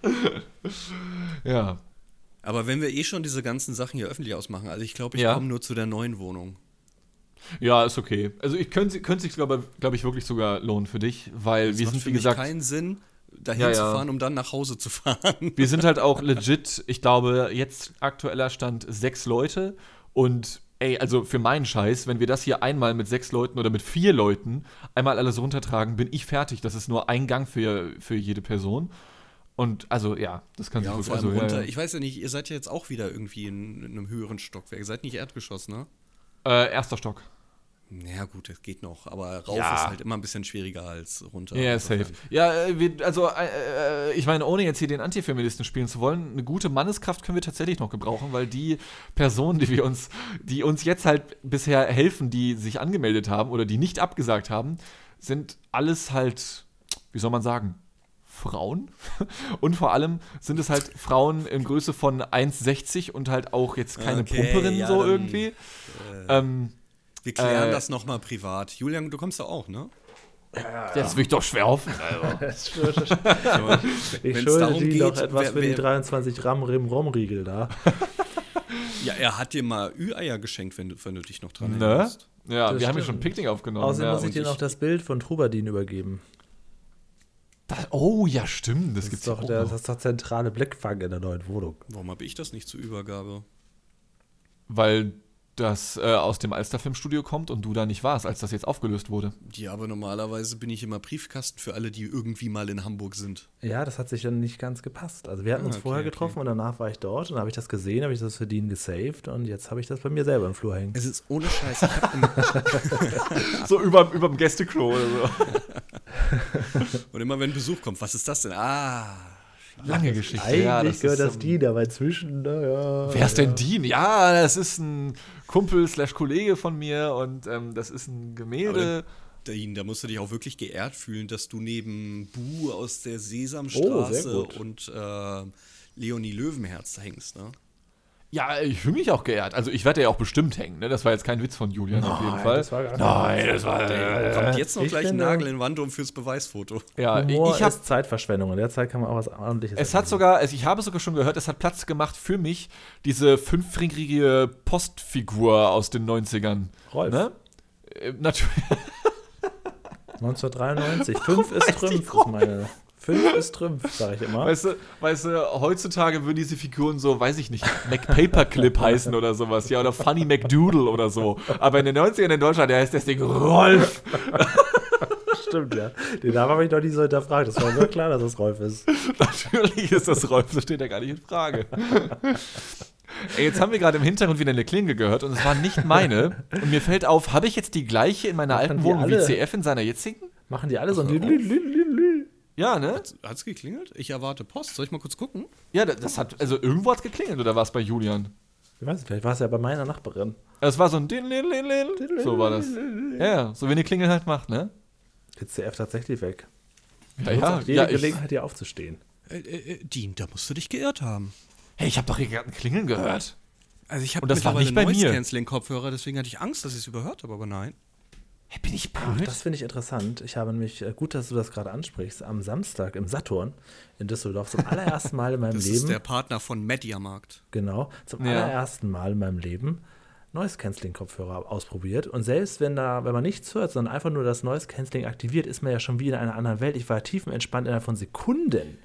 Ja. Aber wenn wir eh schon diese ganzen Sachen hier öffentlich ausmachen, also ich glaube, ich Ja. komme nur zu der neuen Wohnung. Ja, ist okay. Also ich könnte könnte sich, glaube glaub ich, wirklich sogar lohnen für dich, weil Es wir macht sind, für wie mich gesagt, keinen Sinn, dahin Ja, zu ja. fahren, um dann nach Hause zu fahren. wir sind halt auch legit, ich glaube, jetzt aktueller Stand sechs Leute und ey, also für meinen Scheiß, wenn wir das hier einmal mit sechs Leuten oder mit vier Leuten einmal alles runtertragen, bin ich fertig. Das ist nur ein Gang für, für jede Person. Und also, ja, das kann Ja, und sich vor allem also, runter. ja, ja. Ich weiß ja nicht, ihr seid ja jetzt auch wieder irgendwie in, in einem höheren Stockwerk. Ihr seid nicht Erdgeschoss, ne? Äh, erster Stock. Ja, gut, das geht noch. Aber rauf Ja. ist halt immer ein bisschen schwieriger als runter. Ja, safe. Ja, äh, wir, also, äh, äh, ich meine, ohne jetzt hier den Antifeministen spielen zu wollen, eine gute Manneskraft können wir tatsächlich noch gebrauchen, weil die Personen, die wir uns, die uns jetzt halt bisher helfen, die sich angemeldet haben oder die nicht abgesagt haben, sind alles halt, wie soll man sagen, Frauen. Und vor allem sind es halt Frauen in Größe von eins sechzig und halt auch jetzt keine Okay, Pumperinnen ja, so dann, irgendwie. ähm, Wir klären Äh, das nochmal privat. Julian, du kommst da auch, ne? Das will ich doch schwer hoffen. Ich schulde, ich Wenn's schulde darum die geht, noch etwas wer- für die wer- dreiundzwanzig Gramm Rim-Rom-Riegel da. Ja, er hat dir mal Ü-Eier geschenkt, wenn du, wenn du dich noch dran Ne? erinnerst. Ja, Das wir haben ja stimmt. schon ein Picknick aufgenommen. Außerdem ja, muss ich und dir noch das Bild von Trubadin übergeben. Das, oh, ja, stimmt. Das, Das gibt's ist doch ja der, auch das noch. ist doch zentrale Blickfang in der neuen Wohnung. Warum habe ich das nicht zur Übergabe? Weil das äh, aus dem Alster-Filmstudio kommt und du da nicht warst, als das jetzt aufgelöst wurde. Ja, aber normalerweise bin ich immer Briefkasten für alle, die irgendwie mal in Hamburg sind. Ja, das hat sich dann nicht ganz gepasst. Also wir hatten Ah, uns okay, vorher okay. getroffen und danach war ich dort und dann habe ich das gesehen, habe ich das für Dean gesaved und jetzt habe ich das bei mir selber im Flur hängen. Es ist ohne Scheiß. Ich hab im, So über, überm Gästeklo oder so. und immer wenn Besuch kommt, was ist das denn? Ah, Lange Geschichte. Eigentlich ja, das gehört ist, das ähm, Dean, aber inzwischen, naja. Wer ist denn Dean? Ja, das ist ein Kumpel slash Kollege von mir und ähm, das ist ein Gemälde. Dean, da musst du dich auch wirklich geehrt fühlen, dass du neben Bu aus der Oh, Sesamstraße sehr gut. und äh, Leonie Löwenherz da hängst, ne? Ja, ich fühle mich auch geehrt. Also ich werde ja auch bestimmt hängen. Ne? Das war jetzt kein Witz von Julian auf jeden Nein, Fall. das war gar kein Nein, Witz. das war... Der kommt jetzt noch ich gleich einen finde- Nagel in die Wand um fürs Beweisfoto. Ja, Humor ich habe ist Zeitverschwendung. In der Zeit kann man auch was ordentliches Es hat erleben. sogar, also ich habe sogar schon gehört, es hat Platz gemacht für mich, diese fünffingerige Postfigur aus den neunzigern. Rolf. Ne? Äh, natürlich. neunzehnhundertdreiundneunzig. Fünf ist Trümpf, ist meine. Fünf ist Trümpf, sage ich immer. Weißt du, weißt du, heutzutage würden diese Figuren so, weiß ich nicht, McPaperclip heißen oder sowas, ja, oder Funny McDoodle oder so. Aber in den neunzigern in Deutschland, der heißt das Ding Rolf. Stimmt, ja. Den Namen habe ich noch nie so hinterfragt. Das war so klar, dass es Rolf ist. Natürlich ist das Rolf, das steht ja gar nicht in Frage. Ey, jetzt haben wir gerade im Hintergrund wieder eine Klingel gehört und es war nicht meine. Und mir fällt auf, habe ich jetzt die gleiche in meiner Machen alten die Wohnung wie alle? C F in seiner jetzigen? Machen die alle so ein Ach, hör auf. Lü- Lü- Lü- Lü- Ja, ne? Hat's geklingelt? Ich erwarte Post. Soll ich mal kurz gucken? Ja, das das hat, also irgendwo hat geklingelt, oder war es bei Julian? Ich weiß nicht, vielleicht war es ja bei meiner Nachbarin. Es war so ein Din, Lin, Lin, Lin. So war das. Ja, ja, so wie eine Klingel halt macht, ne? Jetzt C F tatsächlich weg. Ja, Nutzt ja. auch jede ja ich, Gelegenheit, hier aufzustehen. Äh, äh, äh, Dean, da musst du dich geirrt haben. hey, ich habe doch hier gerade ein Klingeln gehört. Also ich habe Und das war nicht bei mir. Noise-Canceling-Kopfhörer, deswegen hatte ich Angst, dass ich es überhört habe, aber nein. Hey, bin ich Ach, blöd? das finde ich interessant. Ich habe nämlich, äh, gut, dass du das gerade ansprichst, am Samstag im Saturn in Düsseldorf zum allerersten Mal in meinem Das Leben, ist der Partner von Mediamarkt. genau, zum Ja. allerersten Mal in meinem Leben Noise-Canceling-Kopfhörer ausprobiert. Und selbst wenn da, wenn man nichts hört, sondern einfach nur das Noise-Canceling aktiviert, ist man ja schon wie in einer anderen Welt. Ich war tiefenentspannt innerhalb von Sekunden.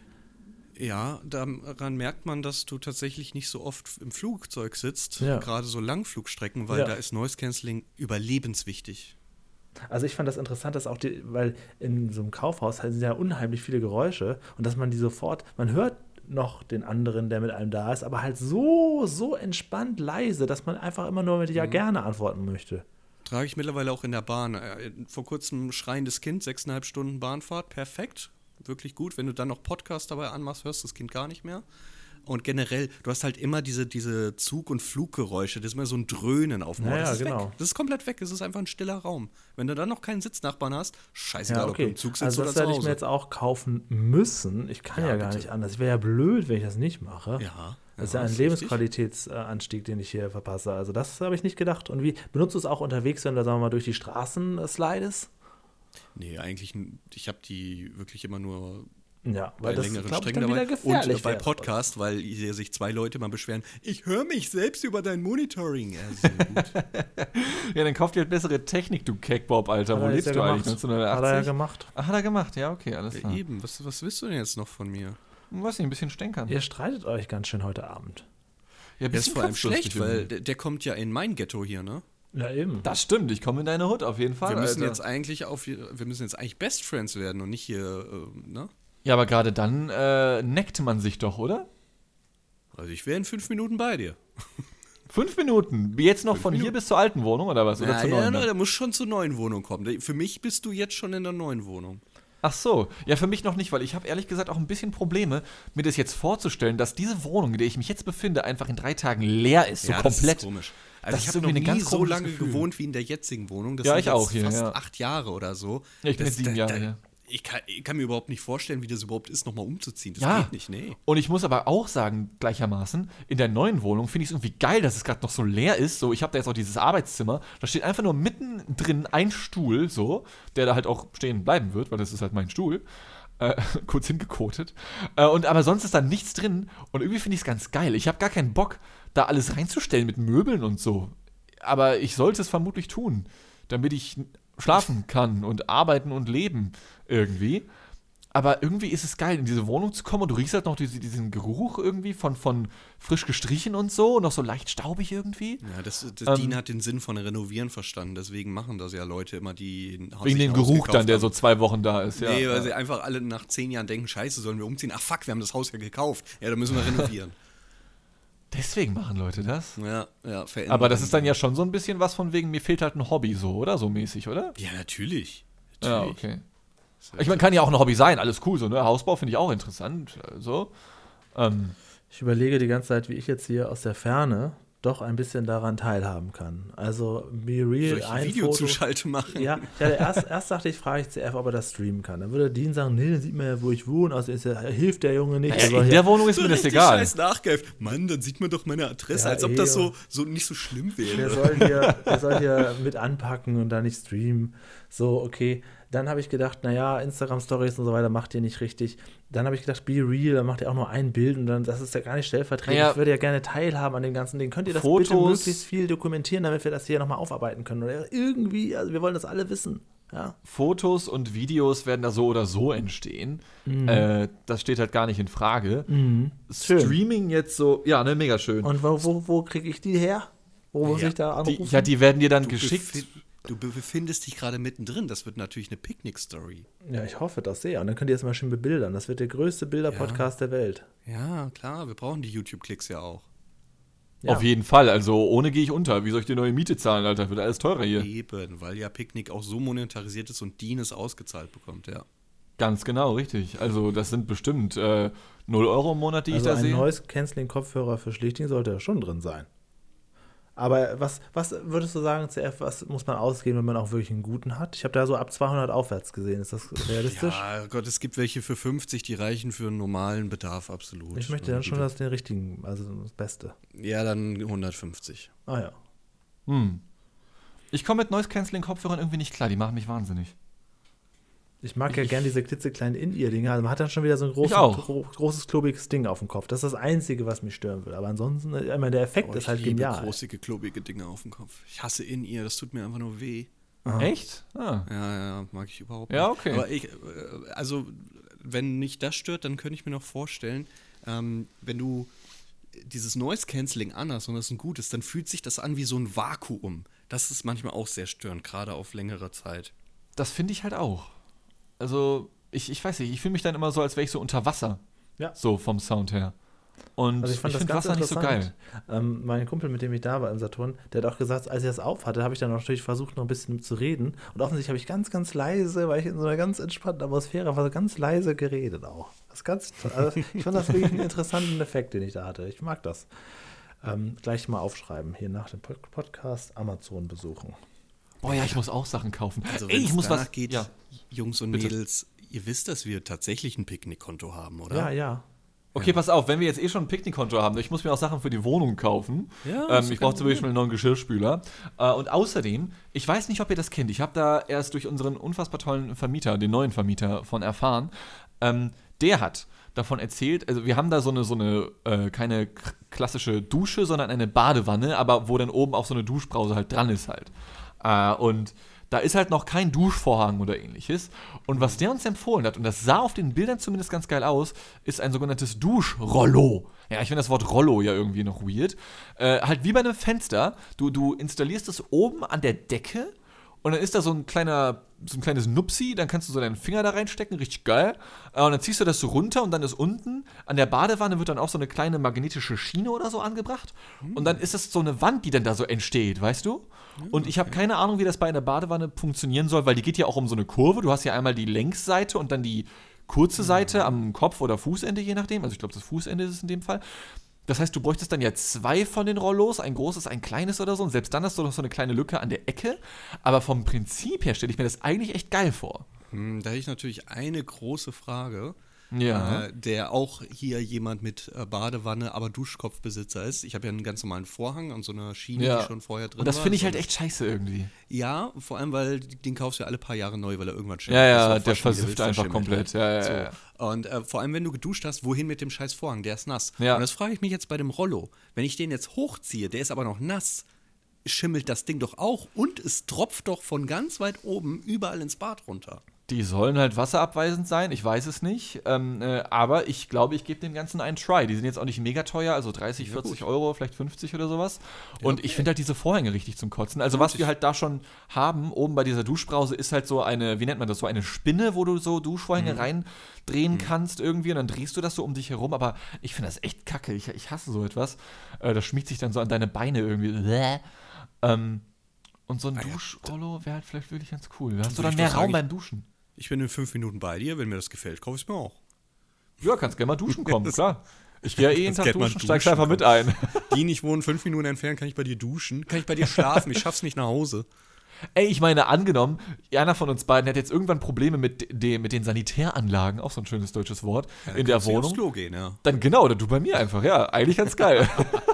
Ja, daran merkt man, dass du tatsächlich nicht so oft im Flugzeug sitzt, Ja. gerade so Langflugstrecken, weil Ja. da ist Noise Cancelling überlebenswichtig. Also ich fand das interessant, dass auch die, weil in so einem Kaufhaus sind ja unheimlich viele Geräusche und dass man die sofort, man hört noch den anderen, der mit einem da ist, aber halt so, so entspannt leise, dass man einfach immer nur mit ja gerne antworten möchte. Trage ich mittlerweile auch in der Bahn. Äh, Vor kurzem schreiendes Kind, sechseinhalb Stunden Bahnfahrt, perfekt, wirklich gut. Wenn du dann noch Podcast dabei anmachst, hörst du das Kind gar nicht mehr. Und generell, du hast halt immer diese, diese Zug- und Fluggeräusche, das ist immer so ein Dröhnen auf dem Ohr. Ja, Das ist genau. weg. Das ist komplett weg, es ist einfach ein stiller Raum. Wenn du dann noch keinen Sitznachbarn hast, scheißegal, Ja, ob du okay. im Zug sitzt Also oder das zu werde ich Hause. mir jetzt auch kaufen müssen. Ich kann ja, Ja, gar bitte. nicht anders. Wäre ja blöd, wenn ich das nicht mache. Ja, Das ist ja, ja ein ist Lebensqualitätsanstieg, den ich hier verpasse. Also das habe ich nicht gedacht. Und wie benutzt du es auch unterwegs, wenn du, sagen wir mal, durch die Straßen äh, slidest? Nee, eigentlich, n- ich habe die wirklich immer nur Ja, bei weil das längeren glaub ich, Strecken dann wieder dabei. gefährlich Und äh, bei wäre. Podcast, weil hier sich zwei Leute mal beschweren, ich höre mich selbst über dein Monitoring. Ja, sehr gut. Ja, dann kauft ihr halt bessere Technik, du Keckbob, Alter. Hat Wo er lebst jetzt du ja eigentlich? gemacht. neunzehnhundertachtzig? Hat er ja gemacht. Ach, hat er gemacht, ja, okay, alles Ja, klar. eben, was, was willst du denn jetzt noch von mir? Was nicht, ein bisschen stänkern. Ihr streitet euch ganz schön heute Abend. Ja, ein Das ist bisschen vor allem kopflustig schlecht, weil irgendwie. der, der kommt ja in mein Ghetto hier, ne? Ja, eben. Das stimmt, ich komme in deine Hut auf jeden Fall. Wir müssen Alter. jetzt eigentlich auf, wir müssen jetzt eigentlich Best Friends werden und nicht hier, äh, ne? Ja, aber gerade dann äh, neckt man sich doch, oder? Also ich wäre in fünf Minuten bei dir. Fünf Minuten. Wie jetzt noch von hier bis zur alten Wohnung oder was? Oder Ja, zur ja, neuen? ja, dann? der muss schon zur neuen Wohnung kommen. Für mich bist du jetzt schon in der neuen Wohnung. Ach so, ja, für mich noch nicht, weil ich habe ehrlich gesagt auch ein bisschen Probleme, mir das jetzt vorzustellen, dass diese Wohnung, in der ich mich jetzt befinde, einfach in drei Tagen leer ist, so ja, komplett. Das ist komisch. Also Das ich ist habe noch irgendwie nie ein ganz so komisches lange Gefühl. gewohnt wie in der jetzigen Wohnung. Das Ja, sind ich auch jetzt hier, fast ja. acht Jahre oder so. Ja, ich bin Das- jetzt sieben da- Jahre da- hier. Ich kann, ich kann mir überhaupt nicht vorstellen, wie das überhaupt ist, nochmal umzuziehen. Das Ja. geht nicht, nee. Und ich muss aber auch sagen, gleichermaßen, in der neuen Wohnung finde ich es irgendwie geil, dass es gerade noch so leer ist. So, ich habe da jetzt auch dieses Arbeitszimmer. Da steht einfach nur mittendrin ein Stuhl, so, der da halt auch stehen bleiben wird, weil das ist halt mein Stuhl. Äh, kurz hingekotet. Äh, und aber sonst ist da nichts drin. Und irgendwie finde ich es ganz geil. Ich habe gar keinen Bock, da alles reinzustellen mit Möbeln und so. Aber ich sollte es vermutlich tun, damit ich schlafen kann und arbeiten und leben irgendwie. Aber irgendwie ist es geil, in diese Wohnung zu kommen und du riechst halt noch diese, diesen Geruch irgendwie von, von frisch gestrichen und so, noch so leicht staubig irgendwie. Ja, das, das Ähm, Dean hat den Sinn von Renovieren verstanden. Deswegen machen das ja Leute immer, die ein Haus Wegen sich dem ein Haus Geruch gekauft dann, der haben. so zwei Wochen da ist. Ja, Nee, weil ja. sie einfach alle nach zehn Jahren denken, scheiße, sollen wir umziehen? Ach fuck, wir haben das Haus ja gekauft. Ja, da müssen wir renovieren. Deswegen machen Leute das. ja, ja, verändern. Aber das ist dann ja schon so ein bisschen was von wegen, mir fehlt halt ein Hobby so, oder? So mäßig, oder? Ja, natürlich. Ja, natürlich. okay. Ich meine, kann ja auch ein Hobby sein, alles cool so, ne? Hausbau finde ich auch interessant, so. Ähm, Ich überlege die ganze Zeit, wie ich jetzt hier aus der Ferne doch ein bisschen daran teilhaben kann. Also Be Real, Soll ich ein Video Foto. zuschalte machen? Ja, ja erst, erst dachte ich, frage ich C F, ob er das streamen kann. Dann würde Dean sagen, nee, dann sieht man ja, wo ich wohne. Also ist ja, hilft der Junge nicht. ja, Er soll in hier- der Wohnung ist So mir das richtig egal. scheiß nachgehelfen. Mann, dann sieht man doch meine Adresse, Ja, als ob eh, das so, ja. so nicht so schlimm der, wäre. soll hier, der soll hier mit anpacken und da nicht streamen. So, okay. Dann habe ich gedacht, naja, Instagram-Stories und so weiter macht ihr nicht richtig. Dann habe ich gedacht, Be Real, da macht ihr auch nur ein Bild und dann, das ist ja gar nicht stellvertretend. Naja, ich würde ja gerne teilhaben an dem ganzen Ding. Könnt ihr das Fotos- bitte möglichst viel dokumentieren, damit wir das hier nochmal aufarbeiten können? Oder irgendwie, also wir wollen das alle wissen. Ja. Fotos und Videos werden da so oder so entstehen. Mhm. Äh, das steht halt gar nicht in Frage. Schön. Streaming jetzt so, ja, ne, mega schön. Und wo, wo, wo kriege ich die her? Wo muss Ja, ich da Die, anrufen? ja, die werden dir dann Du, geschickt. befi- du be- befindest dich gerade mittendrin. Das wird natürlich eine Picknick-Story. Ja, ich hoffe das sehr. Und dann könnt ihr das mal schön bebildern. Das wird der größte Bilder-Podcast der Welt. Ja, klar, wir brauchen die YouTube-Klicks ja auch. Ja. Auf jeden Fall. Also ohne gehe ich unter. Wie soll ich die neue Miete zahlen, Alter? Wird alles teurer hier. Eben, weil ja Picknick auch so monetarisiert ist und Dean es ausgezahlt bekommt, ja. Ganz genau, richtig. Also das sind bestimmt äh, null Euro im Monat, die Also ich da ein sehe. neues Canceling-Kopfhörer für Schlichting sollte ja schon drin sein. Aber was, was würdest du sagen, C F, was muss man ausgeben, wenn man auch wirklich einen guten hat? Ich habe da so ab zweihundert aufwärts gesehen. Ist das realistisch? Ja, Gott, es gibt welche für fünfzig, die reichen für einen normalen Bedarf, absolut. Ich möchte dann schon das den richtigen, also das Beste. Ja, dann hundertfünfzig. Ah ja. Hm. Ich komme mit Noise-Canceling-Kopfhörern irgendwie nicht klar, die machen mich wahnsinnig. Ich mag ja gern diese klitzekleinen In-Ear-Dinger. Also man hat dann schon wieder so ein großes, gro- großes, klobiges Ding auf dem Kopf. Das ist das Einzige, was mich stören will. Aber ansonsten, ich meine, der Effekt Oh, ist halt ich liebe genial. große, klobige Dinge auf dem Kopf. Ich hasse in ihr, das tut mir einfach nur weh. Aha. Echt? Ah. Ja, ja, mag ich überhaupt Ja, nicht. okay. Aber ich, äh, also, wenn mich das stört, dann könnte ich mir noch vorstellen, ähm, wenn du dieses Noise Cancelling anhast und das ist ein gutes, dann fühlt sich das an wie so ein Vakuum. Das ist manchmal auch sehr störend, gerade auf längere Zeit. Das finde ich halt auch. Also, ich, ich weiß nicht, ich fühle mich dann immer so, als wäre ich so unter Wasser. Ja. So vom Sound her. Und Also ich fand ich das finde ganz Wasser nicht so geil. Ähm, mein Kumpel, mit dem ich da war im Saturn, der hat auch gesagt, als ich das auf hatte, habe ich dann natürlich versucht, noch ein bisschen zu reden. Und offensichtlich habe ich ganz, ganz leise, weil ich in so einer ganz entspannten Atmosphäre war, so ganz leise geredet auch. Das ist ganz, also ich fand das wirklich einen interessanten Effekt, den ich da hatte. Ich mag das. Ähm, gleich mal aufschreiben, hier nach dem Podcast Amazon besuchen. Boah, ja, ich muss auch Sachen kaufen. Also Ey, wenn ich es muss danach was geht, ja. Jungs und Bitte. Mädels, ihr wisst, dass wir tatsächlich ein Picknickkonto haben, oder? Ja, ja. Okay, pass auf, wenn wir jetzt eh schon ein Picknickkonto haben, ich muss mir auch Sachen für die Wohnung kaufen. Ja, ähm, ist ich kein brauche zum Beispiel einen neuen Geschirrspüler. Äh, und außerdem, ich weiß nicht, ob ihr das kennt, ich habe da erst durch unseren unfassbar tollen Vermieter, den neuen Vermieter, von erfahren. Ähm, der hat davon erzählt, also wir haben da so eine, so eine äh, keine k- klassische Dusche, sondern eine Badewanne, aber wo dann oben auch so eine Duschbrause halt dran ist halt. Äh, und da ist halt noch kein Duschvorhang oder ähnliches. Und was der uns empfohlen hat, und das sah auf den Bildern zumindest ganz geil aus, ist ein sogenanntes Duschrollo. Ja, ich finde das Wort Rollo ja irgendwie noch weird. Äh, halt wie bei einem Fenster. Du, du installierst es oben an der Decke und dann ist da so ein kleiner, so ein kleines Nupsi, dann kannst du so deinen Finger da reinstecken, richtig geil. Äh, und dann ziehst du das so runter und dann ist unten an der Badewanne wird dann auch so eine kleine magnetische Schiene oder so angebracht. Und dann ist es so eine Wand, die dann da so entsteht, weißt du? Und ich habe keine Ahnung, wie das bei einer Badewanne funktionieren soll, weil die geht ja auch um so eine Kurve. Du hast ja einmal die Längsseite und dann die kurze Seite am Kopf- oder Fußende, je nachdem. Also ich glaube, das Fußende ist es in dem Fall. Das heißt, du bräuchtest dann ja zwei von den Rollos, ein großes, ein kleines oder so. Und selbst dann hast du noch so eine kleine Lücke an der Ecke. Aber vom Prinzip her stelle ich mir das eigentlich echt geil vor. Hm, Da hätte ich natürlich eine große Frage, Ja. äh, der auch hier jemand mit äh, Badewanne, aber Duschkopfbesitzer ist. Ich habe ja einen ganz normalen Vorhang und so eine Schiene, Ja. die schon vorher drin war. Und das finde ich So halt eine- echt scheiße irgendwie. Ja, vor allem, weil den kaufst du ja alle paar Jahre neu, weil er irgendwann schimmelt. Ja, Das ja, ist auch der verschieden, versifft wird einfach verschimmelt komplett. halt. Ja, ja, so. ja. Und äh, vor allem, wenn du geduscht hast, wohin mit dem scheiß Vorhang? Der ist nass. Ja. Und das frage ich mich jetzt bei dem Rollo. Wenn ich den jetzt hochziehe, der ist aber noch nass, schimmelt das Ding doch auch und es tropft doch von ganz weit oben überall ins Bad runter. Die sollen halt wasserabweisend sein, ich weiß es nicht. Ähm, äh, aber ich glaube, ich gebe dem Ganzen einen Try. Die sind jetzt auch nicht mega teuer, also dreißig, Ja, vierzig gut. Euro, vielleicht fünfzig oder sowas. Ja, Und okay. ich finde halt diese Vorhänge richtig zum Kotzen. Also was wir halt da schon haben, oben bei dieser Duschbrause, ist halt so eine, wie nennt man das, so eine Spinne, wo du so Duschvorhänge Mhm. reindrehen kannst irgendwie und dann drehst du das so um dich herum. Aber ich finde das echt kacke. Ich, ich hasse so etwas. Äh, das schmiegt sich dann so an deine Beine irgendwie. Bäh. Ähm, und so ein Ah ja, Duschrollo wäre halt vielleicht wirklich ganz cool. Da hast du Würde dann ich mehr doch Raum sagen, beim Duschen. Ich bin in fünf Minuten bei dir, wenn mir das gefällt, kaufe ich es mir auch. Ja, kannst gerne mal duschen kommen, klar. Ich gehe ja eh jeden Kannst Tag gerne mal duschen, steigst duschen einfach mit ein. Die nicht wohnen fünf Minuten entfernt, kann ich bei dir duschen, kann ich bei dir schlafen, ich schaff's nicht nach Hause. Ey, ich meine, angenommen, einer von uns beiden hat jetzt irgendwann Probleme mit, dem, mit den Sanitäranlagen, auch so ein schönes deutsches Wort, Ja, in der kannst du aufs Wohnung. Klo gehen, ja. Dann genau, oder du bei mir einfach, ja. Eigentlich ganz geil.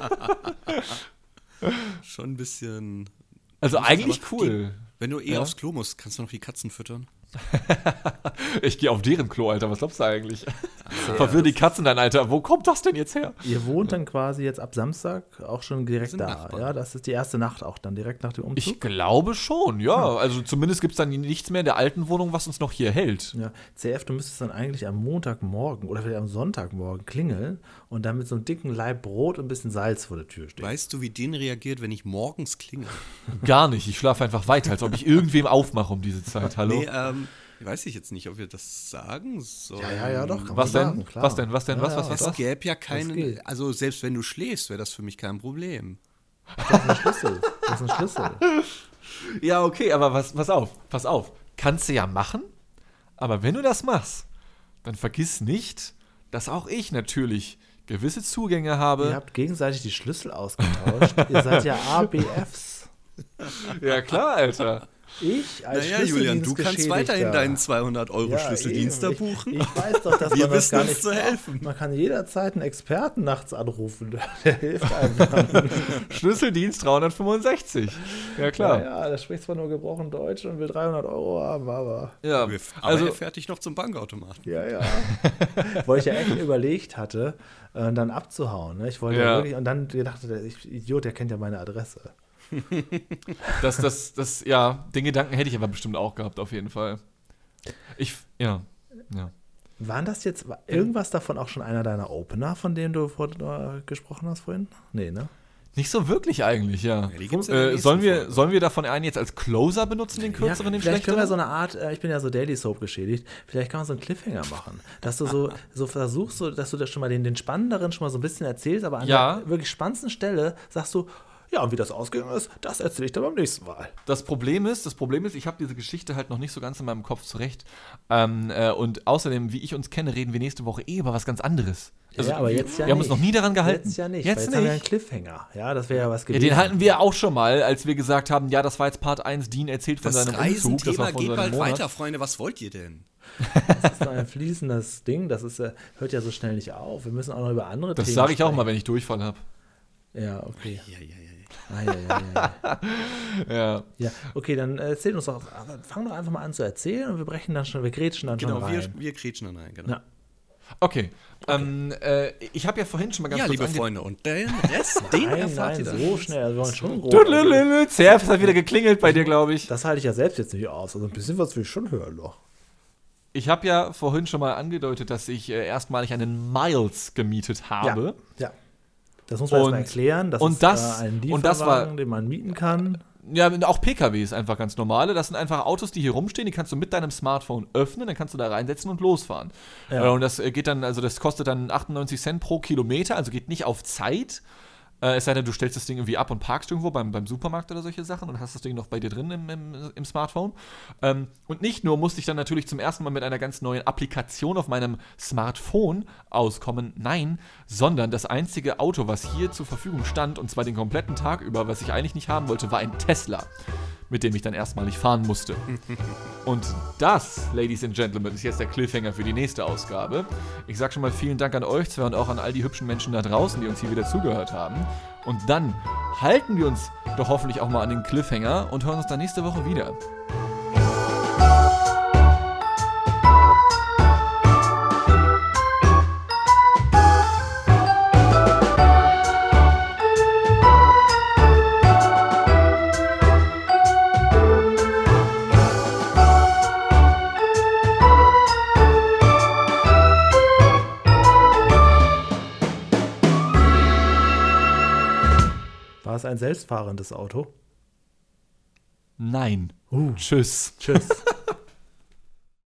Schon ein bisschen. Also eigentlich Aber cool. Wenn du eh Ja. aufs Klo musst, kannst du noch die Katzen füttern? Ich gehe auf deren Klo, Alter, was glaubst du eigentlich? Verwirr die Katzen dann, Alter. Wo kommt das denn jetzt her? Ihr wohnt dann quasi jetzt ab Samstag auch schon direkt sind da. Nachbarn. Ja, das ist die erste Nacht auch dann direkt nach dem Umzug. Ich glaube schon, ja. Also zumindest gibt es dann nichts mehr in der alten Wohnung, was uns noch hier hält. Ja, C F, du müsstest dann eigentlich am Montagmorgen oder vielleicht am Sonntagmorgen klingeln und dann mit so einem dicken Laib Brot und ein bisschen Salz vor der Tür stehen. Weißt du, wie den reagiert, wenn ich morgens klingel? Gar nicht. Ich schlafe einfach weiter, als ob ich irgendwem aufmache um diese Zeit. Hallo? Nee, ähm, weiß ich jetzt nicht, ob wir das sagen sollen. Ja, ja, ja, doch. kann Was man denn? sagen, klar. Was denn? Was denn? Was, Ja, was, ja, was, Es was? gäbe ja Das keinen, geht. also selbst wenn du schläfst, wäre das für mich kein Problem. Das ist ein Schlüssel. Das ist ein Schlüssel. Ja, okay, aber was, pass auf, pass auf. Kannst du ja machen, aber wenn du das machst, dann vergiss nicht, dass auch ich natürlich gewisse Zugänge habe. Ihr habt gegenseitig die Schlüssel ausgetauscht. Ihr seid ja A B Fs. Ja, klar, Alter. Ich als Naja, Julian, du kannst Schlüsseldienstgeschädigter. weiterhin deinen zweihundert Euro Schlüsseldienst da eben. buchen. Ich, ich weiß doch, dass Wir man das wissen gar uns nicht zu braucht. helfen. Man kann jederzeit einen Experten nachts anrufen. Der hilft einem dann. Schlüsseldienst dreihundertfünfundsechzig. Ja, klar. Ja, ja, der spricht zwar nur gebrochen Deutsch und will dreihundert Euro haben, aber Ja, Aber also, er fährt dich noch zum Bankautomaten. ja, ja. Weil ich ja echt überlegt hatte, äh, dann abzuhauen. Ne? Ich wollte ja. Ja. wirklich, und dann dachte der ich, Idiot, der kennt ja meine Adresse. das, das, das, ja, den Gedanken hätte ich aber bestimmt auch gehabt, auf jeden Fall. Ich, ja, ja. Waren das jetzt, war irgendwas davon auch schon einer deiner Opener, von denen du vor, äh, gesprochen hast vorhin? Nee, ne? Nicht so wirklich eigentlich, ja. Ja, die gibt's in der äh, nächsten sollen, wir, Folge. sollen wir davon einen jetzt als Closer benutzen, den kürzeren, den vielleicht können wir so schlechteren? eine Art, äh, ich bin ja so Daily Soap geschädigt, vielleicht kann man so einen Cliffhanger machen, dass du so, so versuchst, so, dass du das schon mal den, den Spannenderen schon mal so ein bisschen erzählst, aber an Ja. der wirklich spannendsten Stelle sagst du, ja, und wie das ausgegangen ist, das erzähle ich dann beim nächsten Mal. Das Problem ist, das Problem ist, ich habe diese Geschichte halt noch nicht so ganz in meinem Kopf zurecht. Ähm, äh, und außerdem, wie ich uns kenne, reden wir nächste Woche eh über was ganz anderes. Also, ja, aber jetzt ja wir haben nicht. uns noch nie daran gehalten. Jetzt ja nicht, Jetzt weil jetzt nicht. haben wir einen Cliffhanger. Ja, das wäre ja was Ja, gewesen. den hatten wir auch schon mal, als wir gesagt haben, ja, das war jetzt Part eins, Dean erzählt von Das seinem Umzug. Das war Reisenthema von geht seinem bald Monat. weiter, Freunde. Was wollt ihr denn? Das ist noch ein fließendes Ding, das ist, äh, hört ja so schnell nicht auf. Wir müssen auch noch über andere Das Themen sage ich auch sprechen. mal, wenn ich Durchfall habe. Ja, okay. Ja, ja, ja. Ah, ja, ja, ja, ja. Ja. Ja, okay, dann erzähl uns doch, fang doch einfach mal an zu erzählen und wir brechen dann schon, wir grätschen dann Genau, schon wir, rein. wir kretschen dann rein. Genau. Ja. Okay. Ähm, äh, ich habe ja vorhin schon mal ganz Ja, kurz liebe ange- Freunde, und den Rest, den Nein, erfahrt nein, ihr dann. so schnell, also wir wollen schon grob. Tuddelelele, Zerf, es hat wieder geklingelt bei dir, glaube ich. Das halte ich ja selbst jetzt nicht aus, also ein bisschen was will ich schon hören noch. Ich habe ja vorhin schon mal angedeutet, dass ich äh, erstmalig einen Miles gemietet habe. Ja, ja. Das muss man Und- erstmal erklären, das und ist das- äh, ein und das war- Lieferwagen, den man mieten kann. Ja, auch P K Ws einfach ganz normale. Das sind einfach Autos, die hier rumstehen, die kannst du mit deinem Smartphone öffnen, dann kannst du da reinsetzen und losfahren. Ja. Äh, Und das äh, geht dann, also das kostet dann achtundneunzig Cent pro Kilometer, also geht nicht auf Zeit. Äh, es sei denn, du stellst das Ding irgendwie ab und parkst irgendwo beim, beim Supermarkt oder solche Sachen und hast das Ding noch bei dir drin im, im, im Smartphone. Ähm, und nicht nur musste ich dann natürlich zum ersten Mal mit einer ganz neuen Applikation auf meinem Smartphone auskommen, nein, sondern das einzige Auto, was hier zur Verfügung stand, und zwar den kompletten Tag über, was ich eigentlich nicht haben wollte, war ein Tesla, mit dem ich dann erstmalig fahren musste. Und das, Ladies and Gentlemen, ist jetzt der Cliffhanger für die nächste Ausgabe. Ich sag schon mal vielen Dank an euch zwei und auch an all die hübschen Menschen da draußen, die uns hier wieder zugehört haben. Und dann halten wir uns doch hoffentlich auch mal an den Cliffhanger und hören uns dann nächste Woche wieder. War es ein selbstfahrendes Auto? Nein. Uh. Tschüss. Tschüss.